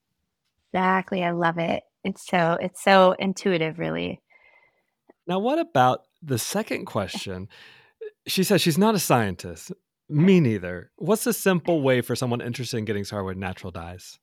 Exactly. I love it. It's so it's so intuitive, really. Now, what about the second question? She says she's not a scientist. Me neither. What's a simple way for someone interested in getting started with natural dyes?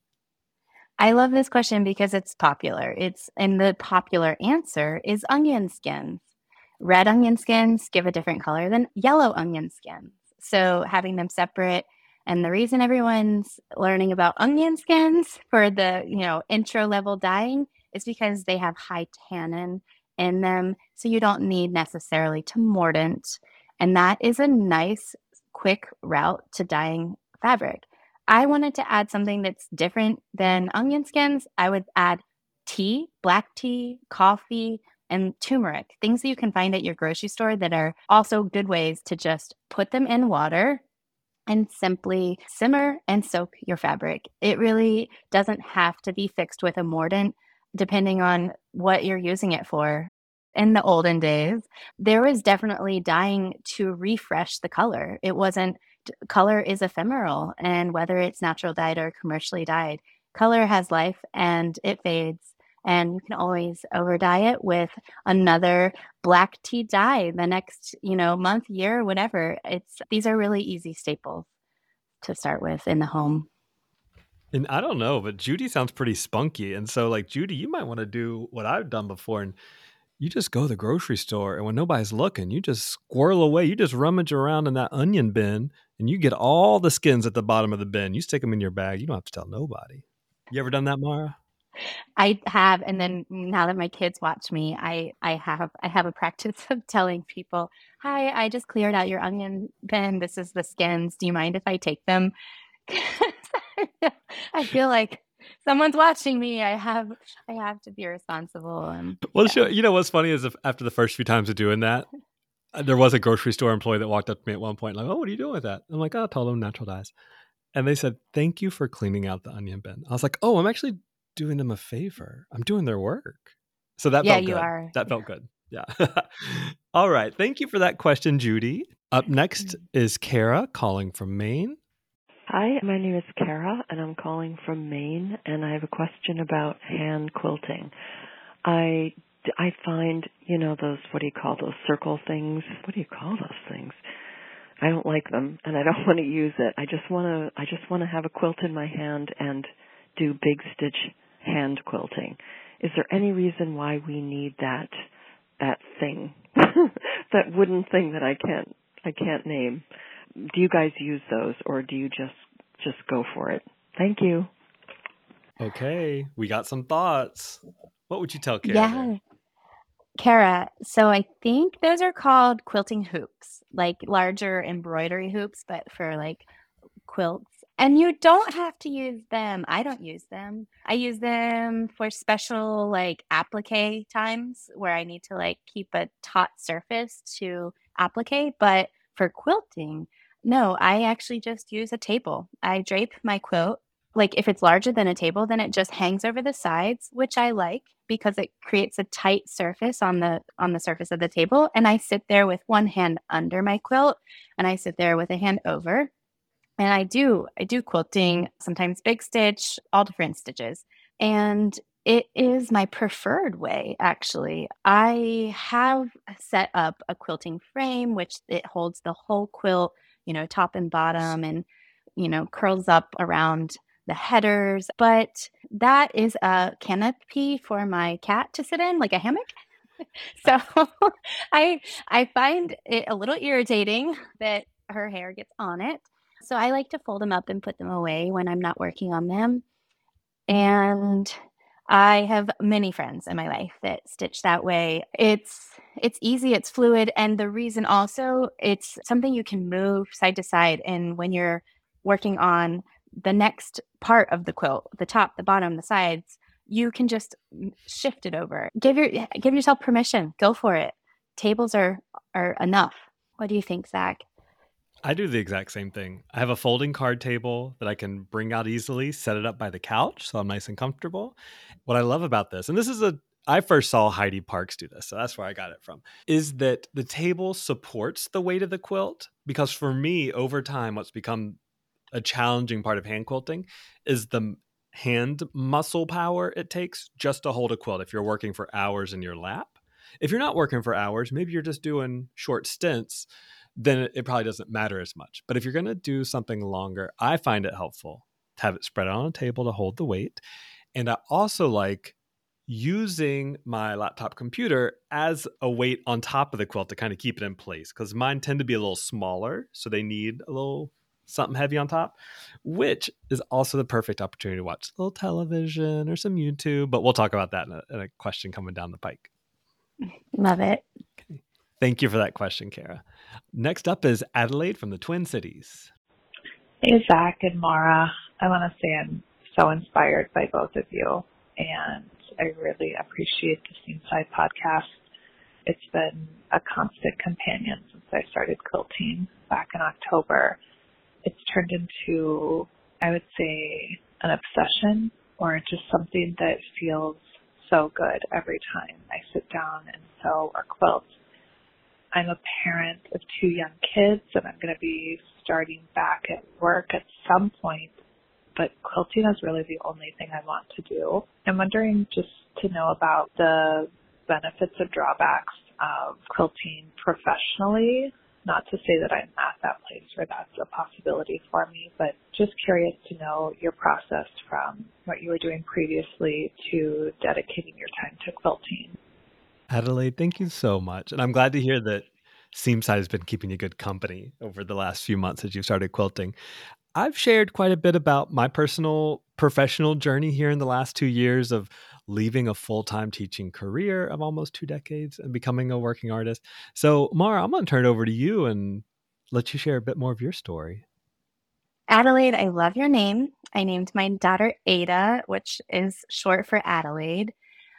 I love this question because it's popular. It's and the popular answer is onion skins. Red onion skins give a different color than yellow onion skins. So having them separate. And the reason everyone's learning about onion skins for the, you know, intro level dyeing is because they have high tannin in them. So you don't need necessarily to mordant. And that is a nice, quick route to dyeing fabric. I wanted to add something that's different than onion skins. I would add tea, black tea, coffee, and turmeric, things that you can find at your grocery store that are also good ways to just put them in water and simply simmer and soak your fabric. It really doesn't have to be fixed with a mordant, depending on what you're using it for. In the olden days, there was definitely dyeing to refresh the color. It wasn't, color is ephemeral, and whether it's natural dyed or commercially dyed, color has life and it fades. And you can always over dye it with another black tea dye the next, you know, month, year, whatever. It's these are really easy staples to start with in the home. And I don't know, but Judy sounds pretty spunky. And so like, Judy, you might want to do what I've done before. And you just go to the grocery store and when nobody's looking, you just squirrel away. You just rummage around in that onion bin and you get all the skins at the bottom of the bin. You stick them in your bag. You don't have to tell nobody. You ever done that, Mara? I have, and then now that my kids watch me, I, I have I have a practice of telling people, "Hi, I just cleared out your onion bin. This is the skins. Do you mind if I take them?" I feel like someone's watching me. I have I have to be responsible. And well, yeah. sure. You know what's funny is if after the first few times of doing that, there was a grocery store employee that walked up to me at one point, like, "Oh, what are you doing with that?" I'm like, "Oh, I told them natural dyes," and they said, "Thank you for cleaning out the onion bin." I was like, "Oh, I'm actually doing them a favor. I'm doing their work. So that Yeah, felt you good. are. That felt good. Yeah. All right. Thank you for that question, Judy. Up next is Kara calling from Maine. Hi, my name is Kara, and I'm calling from Maine, and I have a question about hand quilting. I, I find, you know, those, what do you call those circle things? What do you call those things? I don't like them, and I don't want to use it. I just want to, I just want to have a quilt in my hand and do big stitch hand quilting. Is there any reason why we need that, that thing, that wooden thing that I can't, I can't name? Do you guys use those, or do you just just go for it? Thank you. Okay, we got some thoughts. What would you tell Kara? Yeah. there? Kara, so I think those are called quilting hoops, like larger embroidery hoops, but for like quilts. And you don't have to use them. I don't use them. I use them for special like applique times where I need to like keep a taut surface to applique. But for quilting, no, I actually just use a table. I drape my quilt. Like if it's larger than a table, then it just hangs over the sides, which I like because it creates a tight surface on the on the surface of the table. And I sit there with one hand under my quilt and I sit there with a hand over. And I do, I do quilting, sometimes big stitch, all different stitches. And it is my preferred way, actually. I have set up a quilting frame, which it holds the whole quilt, you know, top and bottom and, you know, curls up around the headers. But that is a canopy for my cat to sit in, like a hammock. So I I find it a little irritating that her hair gets on it. So I like to fold them up and put them away when I'm not working on them. And I have many friends in my life that stitch that way. It's it's easy, it's fluid, and the reason also it's something you can move side to side. And when you're working on the next part of the quilt, the top, the bottom, the sides, you can just shift it over. Give your give yourself permission. Go for it. Tables are are enough. What do you think, Zach? I do the exact same thing. I have a folding card table that I can bring out easily, set it up by the couch so I'm nice and comfortable. What I love about this, and this is a, I first saw Heidi Parks do this, so that's where I got it from, is that the table supports the weight of the quilt. Because for me, over time, what's become a challenging part of hand quilting is the hand muscle power it takes just to hold a quilt if you're working for hours in your lap. If you're not working for hours, maybe you're just doing short stints, then it probably doesn't matter as much. But if you're going to do something longer, I find it helpful to have it spread out on a table to hold the weight. And I also like using my laptop computer as a weight on top of the quilt to kind of keep it in place, because mine tend to be a little smaller, so they need a little something heavy on top, which is also the perfect opportunity to watch a little television or some YouTube. But we'll talk about that in a, in a question coming down the pike. Love it. Okay. Thank you for that question, Kara. Next up is Adelaide from the Twin Cities. Hey, Zach and Mara. I want to say I'm so inspired by both of you, and I really appreciate the Seamside podcast. It's been a constant companion since I started quilting back in October. It's turned into, I would say, an obsession, or just something that feels so good every time I sit down and sew or quilt. I'm a parent of two young kids, and I'm going to be starting back at work at some point, but quilting is really the only thing I want to do. I'm wondering just to know about the benefits and drawbacks of quilting professionally. Not to say that I'm at that place where that's a possibility for me, but just curious to know your process from what you were doing previously to dedicating your time to quilting. Adelaide, thank you so much. And I'm glad to hear that Seamside has been keeping you good company over the last few months as you've started quilting. I've shared quite a bit about my personal professional journey here in the last two years of leaving a full-time teaching career of almost two decades and becoming a working artist. So, Mara, I'm going to turn it over to you and let you share a bit more of your story. Adelaide, I love your name. I named my daughter Ada, which is short for Adelaide.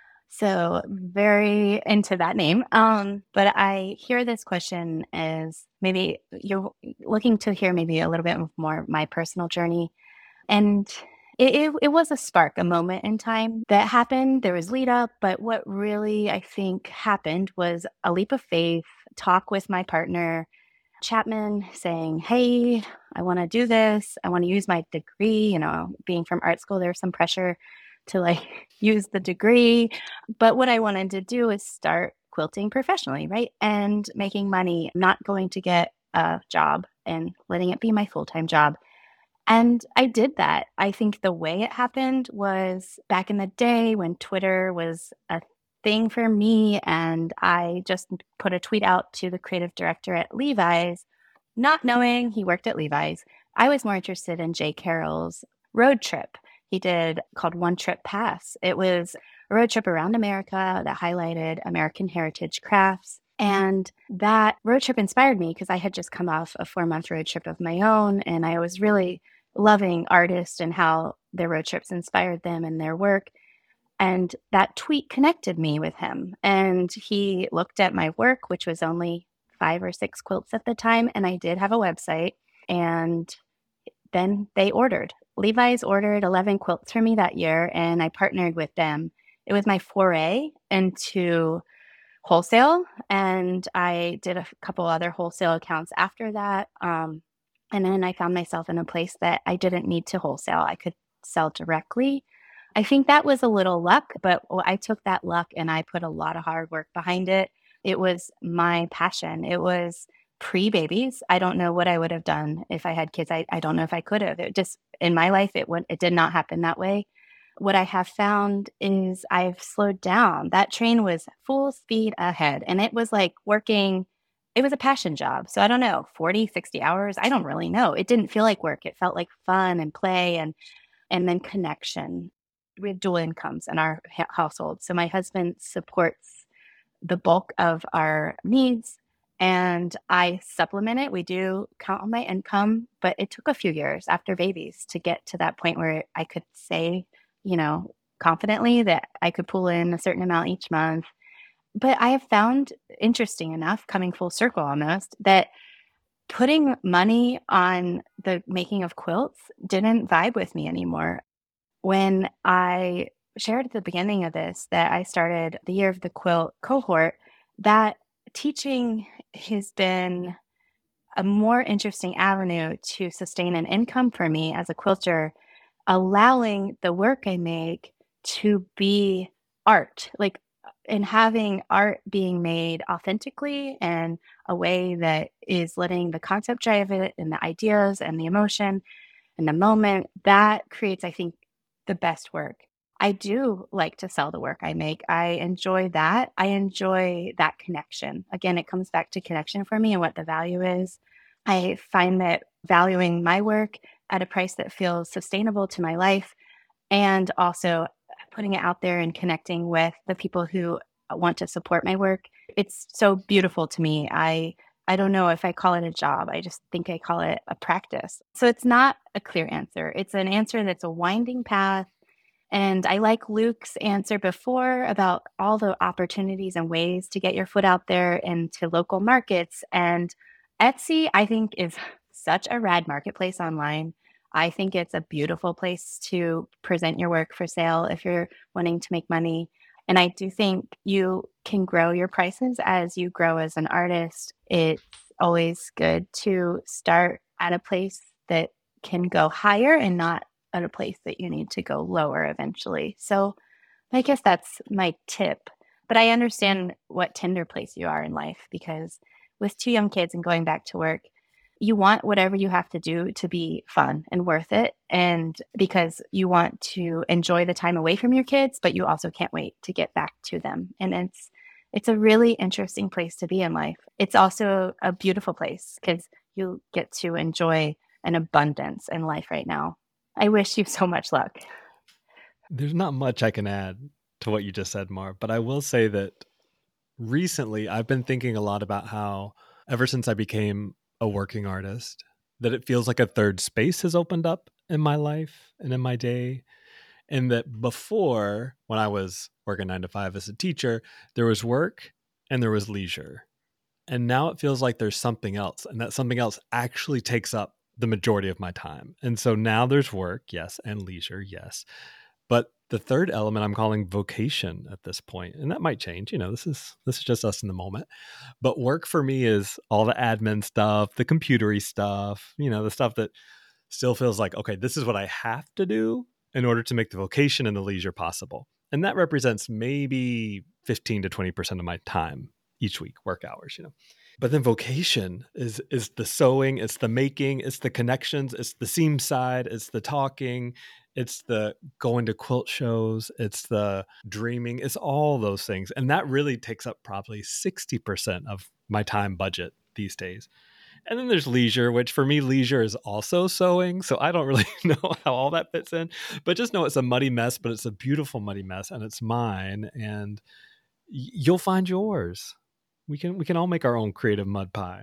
So very into that name. Um, but I hear this question as maybe you're looking to hear maybe a little bit more my personal journey. And It, it it was a spark, a moment in time that happened. There was lead up, but what really I think happened was a leap of faith, talk with my partner, Chapman, saying, "Hey, I want to do this. I want to use my degree." You know, being from art school, there's some pressure to like use the degree. But what I wanted to do is start quilting professionally, right? And making money, not going to get a job and letting it be my full time job. And I did that. I think the way it happened was back in the day when Twitter was a thing for me, and I just put a tweet out to the creative director at Levi's, not knowing he worked at Levi's. I was more interested in Jay Carroll's road trip he did called One Trip Pass. It was a road trip around America that highlighted American heritage crafts. And that road trip inspired me because I had just come off a four-month road trip of my own, and I was really loving artists and how their road trips inspired them and their work. And that tweet connected me with him. And he looked at my work, which was only five or six quilts at the time. And I did have a website. And then they ordered. Levi's ordered eleven quilts for me that year, and I partnered with them. It was my foray into wholesale, and I did a couple other wholesale accounts after that. Um, and then I found myself in a place that I didn't need to wholesale. I could sell directly. I think that was a little luck, but I took that luck and I put a lot of hard work behind it. It was my passion. It was pre-babies. I don't know what I would have done if I had kids. I, I don't know if I could have. It just, in my life, it would, it did not happen that way. What I have found is I've slowed down. That train was full speed ahead, and it was like working. It was a passion job. So I don't know, forty, sixty hours. I don't really know. It didn't feel like work. It felt like fun and play and, and then connection. We have dual incomes in our ha- household. So my husband supports the bulk of our needs, and I supplement it. We do count on my income, but it took a few years after babies to get to that point where I could say, you know, confidently that I could pull in a certain amount each month. But I have found, interesting enough, coming full circle almost, that putting money on the making of quilts didn't vibe with me anymore. When I shared at the beginning of this that I started the Year of the Quilt cohort, that teaching has been a more interesting avenue to sustain an income for me as a quilter, allowing the work I make to be art, like, and having art being made authentically and a way that is letting the concept drive it and the ideas and the emotion and the moment. That creates, I think, the best work. I do like to sell the work I make. I enjoy that. I enjoy that connection. Again, it comes back to connection for me and what the value is. I find that valuing my work at a price that feels sustainable to my life, and also putting it out there and connecting with the people who want to support my work. It's so beautiful to me. I I don't know if I call it a job. I just think I call it a practice. So it's not a clear answer. It's an answer that's a winding path. And I like Luke's answer before about all the opportunities and ways to get your foot out there into local markets. And Etsy, I think, is such a rad marketplace online. I think it's a beautiful place to present your work for sale if you're wanting to make money. And I do think you can grow your prices as you grow as an artist. It's always good to start at a place that can go higher and not at a place that you need to go lower eventually. So I guess that's my tip. But I understand what tender place you are in life, because with two young kids and going back to work, you want whatever you have to do to be fun and worth it. And because you want to enjoy the time away from your kids, but you also can't wait to get back to them. And it's it's a really interesting place to be in life. It's also a beautiful place because you get to enjoy an abundance in life right now. I wish you so much luck. There's not much I can add to what you just said, Mar, but I will say that recently I've been thinking a lot about how ever since I became a working artist, that it feels like a third space has opened up in my life and in my day. And that before, when I was working nine to five as a teacher, there was work and there was leisure. And now it feels like there's something else, and that something else actually takes up the majority of my time. And so now there's work, yes, and leisure, yes. But the third element I'm calling vocation at this point, and that might change. You know, this is this is just us in the moment. But work for me is all the admin stuff, the computery stuff, you know, the stuff that still feels like, okay, this is what I have to do in order to make the vocation and the leisure possible. And that represents maybe fifteen to twenty percent of my time each week, work hours, you know. But then vocation is is the sewing, it's the making, it's the connections, it's the seam side, it's the talking, it's the going to quilt shows, it's the dreaming, it's all those things. And that really takes up probably sixty percent of my time budget these days. And then there's leisure, which for me, leisure is also sewing. So I don't really know how all that fits in, but just know it's a muddy mess, but it's a beautiful muddy mess and it's mine. And y- you'll find yours. We can we can all make our own creative mud pie.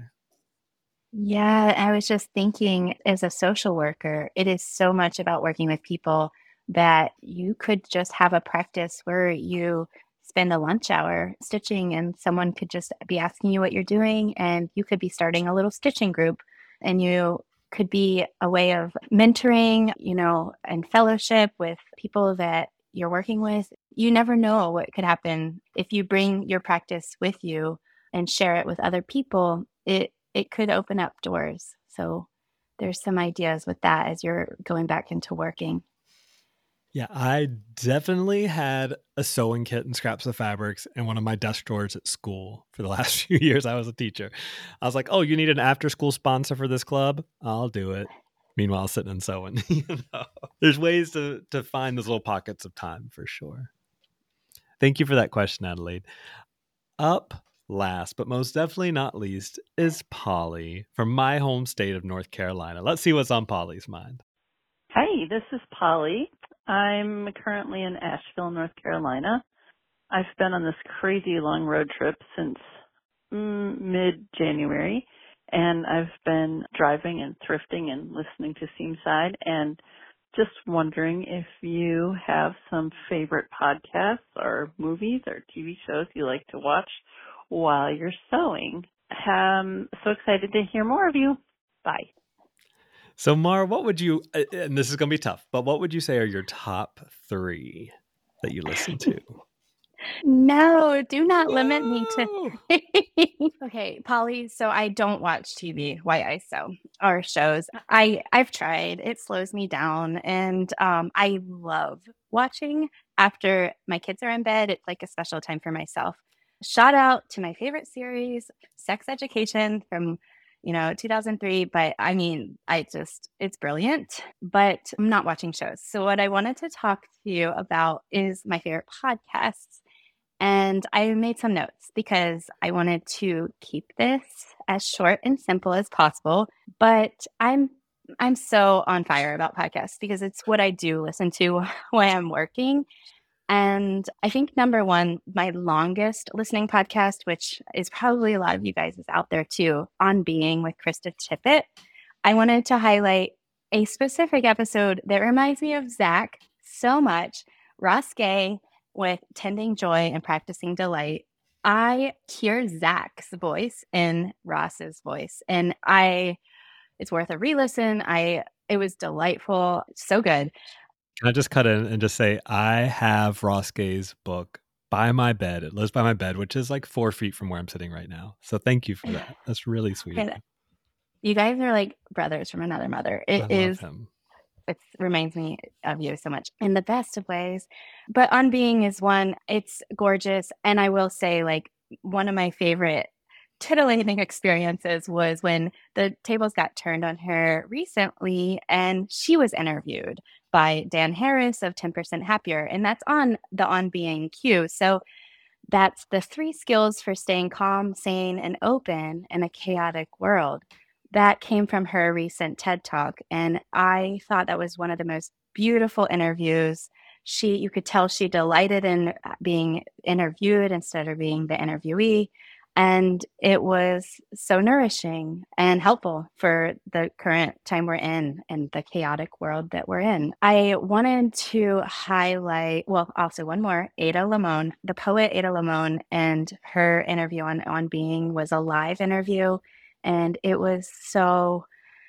Yeah, I was just thinking as a social worker, it is so much about working with people that you could just have a practice where you spend a lunch hour stitching and someone could just be asking you what you're doing and you could be starting a little stitching group and you could be a way of mentoring, you know, and fellowship with people that you're working with. You never know what could happen if you bring your practice with you and share it with other people. It it could open up doors. So there's some ideas with that as you're going back into working. Yeah, I definitely had a sewing kit and scraps of fabrics in one of my desk drawers at school for the last few years I was a teacher. I was like, oh, you need an after school sponsor for this club? I'll do it. Meanwhile, sitting and sewing. You know? There's ways to, to find those little pockets of time for sure. Thank you for that question, Adelaide. Up last, but most definitely not least, is Polly from my home state of North Carolina. Let's see what's on Polly's mind. Hi, this is Polly. I'm currently in Asheville, North Carolina. I've been on this crazy long road trip since mm, mid-January, and I've been driving and thrifting and listening to Seamside, and just wondering if you have some favorite podcasts or movies or T V shows you like to watch while you're sewing. I'm so excited to hear more of you. Bye. So, Mar, what would you, and this is going to be tough, but what would you say are your top three that you listen to? No, do not No. limit me to. Okay, Polly, so I don't watch T V while I sew or shows. I, I've tried. It slows me down. And um, I love watching after my kids are in bed. It's like a special time for myself. Shout out to my favorite series, Sex Education from you know, two thousand three, but I mean, I just, it's brilliant, but I'm not watching shows. So what I wanted to talk to you about is my favorite podcasts. And I made some notes because I wanted to keep this as short and simple as possible, but I'm I'm so on fire about podcasts because it's what I do listen to while I'm working. And I think number one, my longest listening podcast, which is probably a lot of you guys is out there too, On Being with Krista Tippett. I wanted to highlight a specific episode that reminds me of Zach so much. Ross Gay with Tending Joy and Practicing Delight. I hear Zach's voice in Ross's voice, and I, it's worth a re-listen. I, it was delightful, so good. Can I just cut in and just say, I have Ross Gay's book by my bed. It lives by my bed, which is like four feet from where I'm sitting right now. So thank you for that. That's really sweet. And you guys are like brothers from another mother. It I is, love him. it reminds me of you so much in the best of ways. But On Being is one, it's gorgeous. And I will say, like, one of my favorite titillating experiences was when the tables got turned on her recently and she was interviewed by Dan Harris of ten percent Happier. And that's on the On Being queue. So that's the three skills for staying calm, sane, and open in a chaotic world. That came from her recent TED Talk. And I thought that was one of the most beautiful interviews. She, you could tell she delighted in being interviewed instead of being the interviewee. And it was so nourishing and helpful for the current time we're in and the chaotic world that we're in. I wanted to highlight, well, also one more, Ada Limon, the poet Ada Limon, and her interview on On Being was a live interview. And it was so,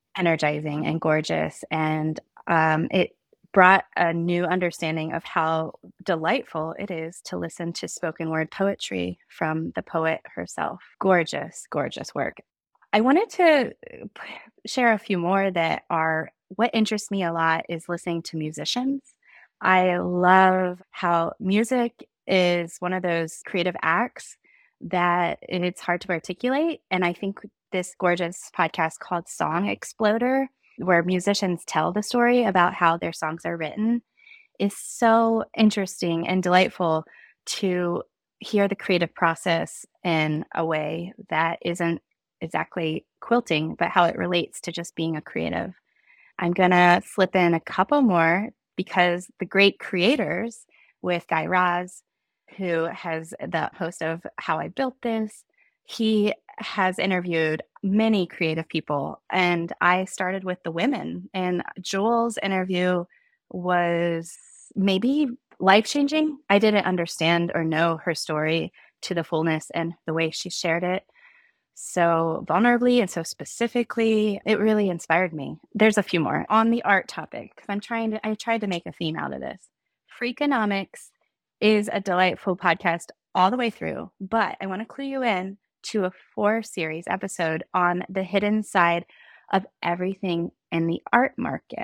energizing and gorgeous. And um, it brought a new understanding of how delightful it is to listen to spoken word poetry from the poet herself. Gorgeous, gorgeous work. I wanted to share a few more that are what interests me a lot is listening to musicians. I love how music is one of those creative acts that it's hard to articulate. And I think this gorgeous podcast called Song Exploder, where musicians tell the story about how their songs are written, is so interesting and delightful to hear the creative process in a way that isn't exactly quilting, but how it relates to just being a creative. I'm going to slip in a couple more because the great creators with Guy Raz, who has the host of How I Built This, he has interviewed many creative people. And I started with the women. And Joel's interview was maybe life-changing. I didn't understand or know her story to the fullness and the way she shared it so vulnerably and so specifically. It really inspired me. There's a few more on the art topic because I'm trying to, I tried to make a theme out of this. Freakonomics is a delightful podcast all the way through, but I want to clue you in to a four series episode on the hidden side of everything in the art market.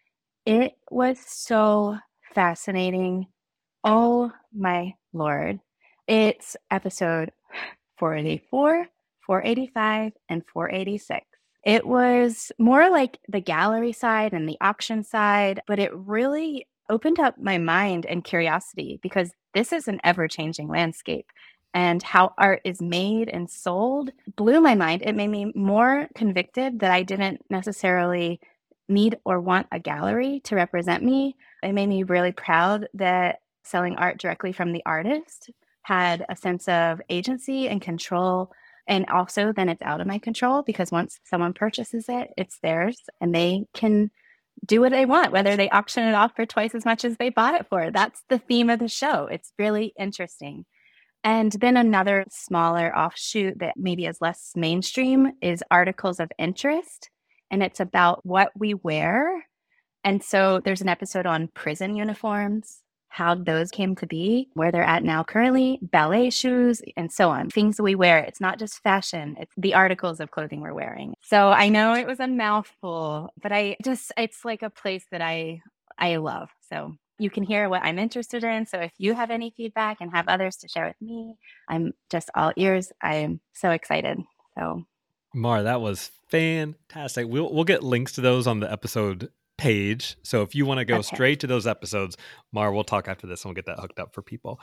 It was so fascinating. Oh my Lord. It's episode four eighty-four, four eighty-five, and four eighty-six. It was more like the gallery side and the auction side, but it really opened up my mind and curiosity because this is an ever-changing landscape. And how art is made and sold blew my mind. It made me more convicted that I didn't necessarily need or want a gallery to represent me. It made me really proud that selling art directly from the artist had a sense of agency and control. And also then it's out of my control because once someone purchases it, it's theirs and they can do what they want, whether they auction it off for twice as much as they bought it for. That's the theme of the show. It's really interesting. And then another smaller offshoot that maybe is less mainstream is articles of interest. And it's about what we wear. And so there's an episode on prison uniforms, how those came to be, where they're at now currently, ballet shoes, and so on. Things we wear. It's not just fashion. It's the articles of clothing we're wearing. So I know it was a mouthful, but I just, it's like a place that I, I love. So you can hear what I'm interested in. So if you have any feedback and have others to share with me, I'm just all ears. I am so excited. So, Mar, that was fantastic. We'll we'll get links to those on the episode page. So if you want to go okay. straight to those episodes, Mar, we'll talk after this and we'll get that hooked up for people.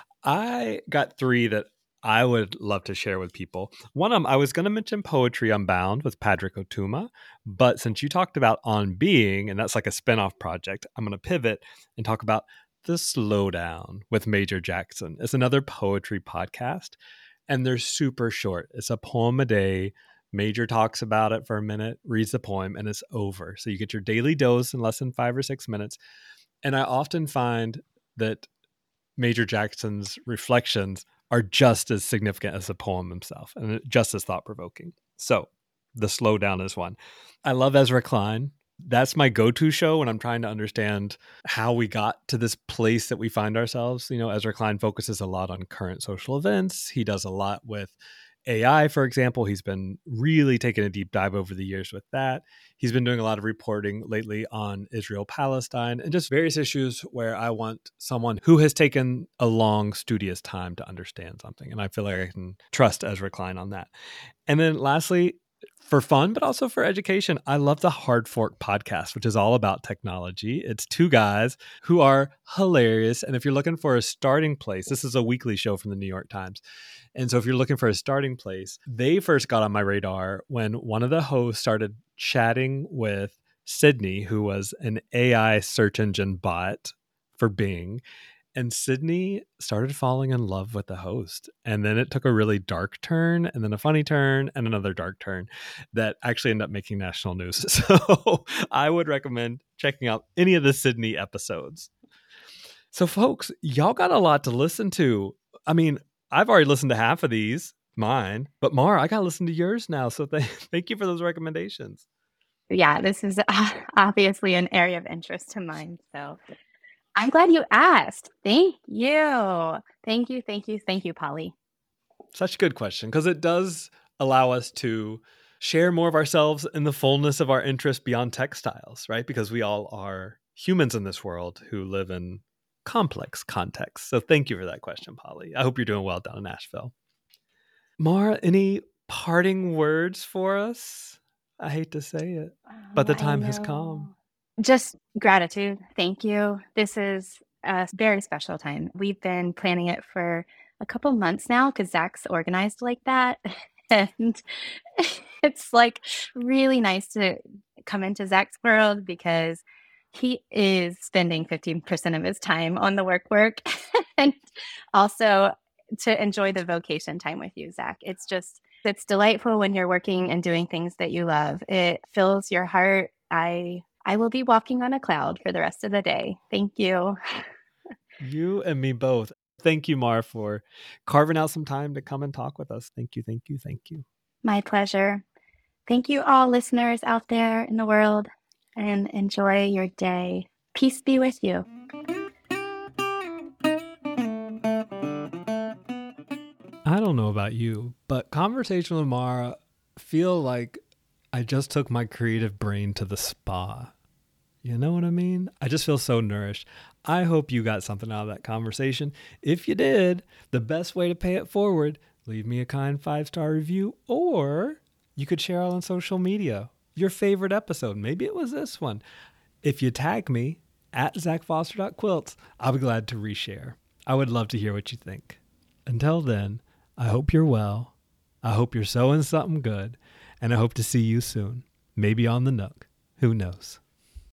I got three that I would love to share with people. One of them, I was going to mention Poetry Unbound with Patrick Otuma, but since you talked about On Being, and that's like a spinoff project, I'm going to pivot and talk about The Slowdown with Major Jackson. It's another poetry podcast, and they're super short. It's a poem a day. Major talks about it for a minute, reads the poem, and it's over. So you get your daily dose in less than five or six minutes. And I often find that Major Jackson's reflections are just as significant as the poem himself and just as thought-provoking. So The Slowdown is one. I love Ezra Klein. That's my go-to show when I'm trying to understand how we got to this place that we find ourselves. You know, Ezra Klein focuses a lot on current social events. He does a lot with A I, for example. He's been really taking a deep dive over the years with that. He's been doing a lot of reporting lately on Israel-Palestine and just various issues where I want someone who has taken a long, studious time to understand something. And I feel like I can trust Ezra Klein on that. And then lastly, for fun, but also for education, I love the Hard Fork podcast, which is all about technology. It's two guys who are hilarious. And if you're looking for a starting place, this is a weekly show from the New York Times. And so if you're looking for a starting place, they first got on my radar when one of the hosts started chatting with Sydney, who was an A I search engine bot for Bing. And Sydney started falling in love with the host. And then it took a really dark turn, and then a funny turn, and another dark turn that actually ended up making national news. So I would recommend checking out any of the Sydney episodes. So folks, y'all got a lot to listen to. I mean, I've already listened to half of these, mine, but Mara, I got to listen to yours now. So th- thank you for those recommendations. Yeah, this is uh, obviously an area of interest to mine. So I'm glad you asked. Thank you. Thank you. Thank you. Thank you, Polly. Such a good question, because it does allow us to share more of ourselves in the fullness of our interest beyond textiles, right? Because we all are humans in this world who live in complex contexts. So thank you for that question, Polly. I hope you're doing well down in Nashville. Mara, any parting words for us? I hate to say it, but the Oh, I time has know. come. Just gratitude. Thank you. This is a very special time. We've been planning it for a couple months now because Zach's organized like that. And it's like really nice to come into Zach's world because he is spending fifteen percent of his time on the work work and also to enjoy the vocation time with you, Zach. It's just, it's delightful when you're working and doing things that you love. It fills your heart. I I will be walking on a cloud for the rest of the day. Thank you. You and me both. Thank you, Mara, for carving out some time to come and talk with us. Thank you, thank you, thank you. My pleasure. Thank you all listeners out there in the world, and enjoy your day. Peace be with you. I don't know about you, but Conversation with Mara feel like I just took my creative brain to the spa. You know what I mean? I just feel so nourished. I hope you got something out of that conversation. If you did, the best way to pay it forward, leave me a kind five-star review, or you could share on social media your favorite episode. Maybe it was this one. If you tag me at zach foster dot quilts, I'll be glad to reshare. I would love to hear what you think. Until then, I hope you're well. I hope you're sewing something good, and I hope to see you soon. Maybe on the Nook. Who knows?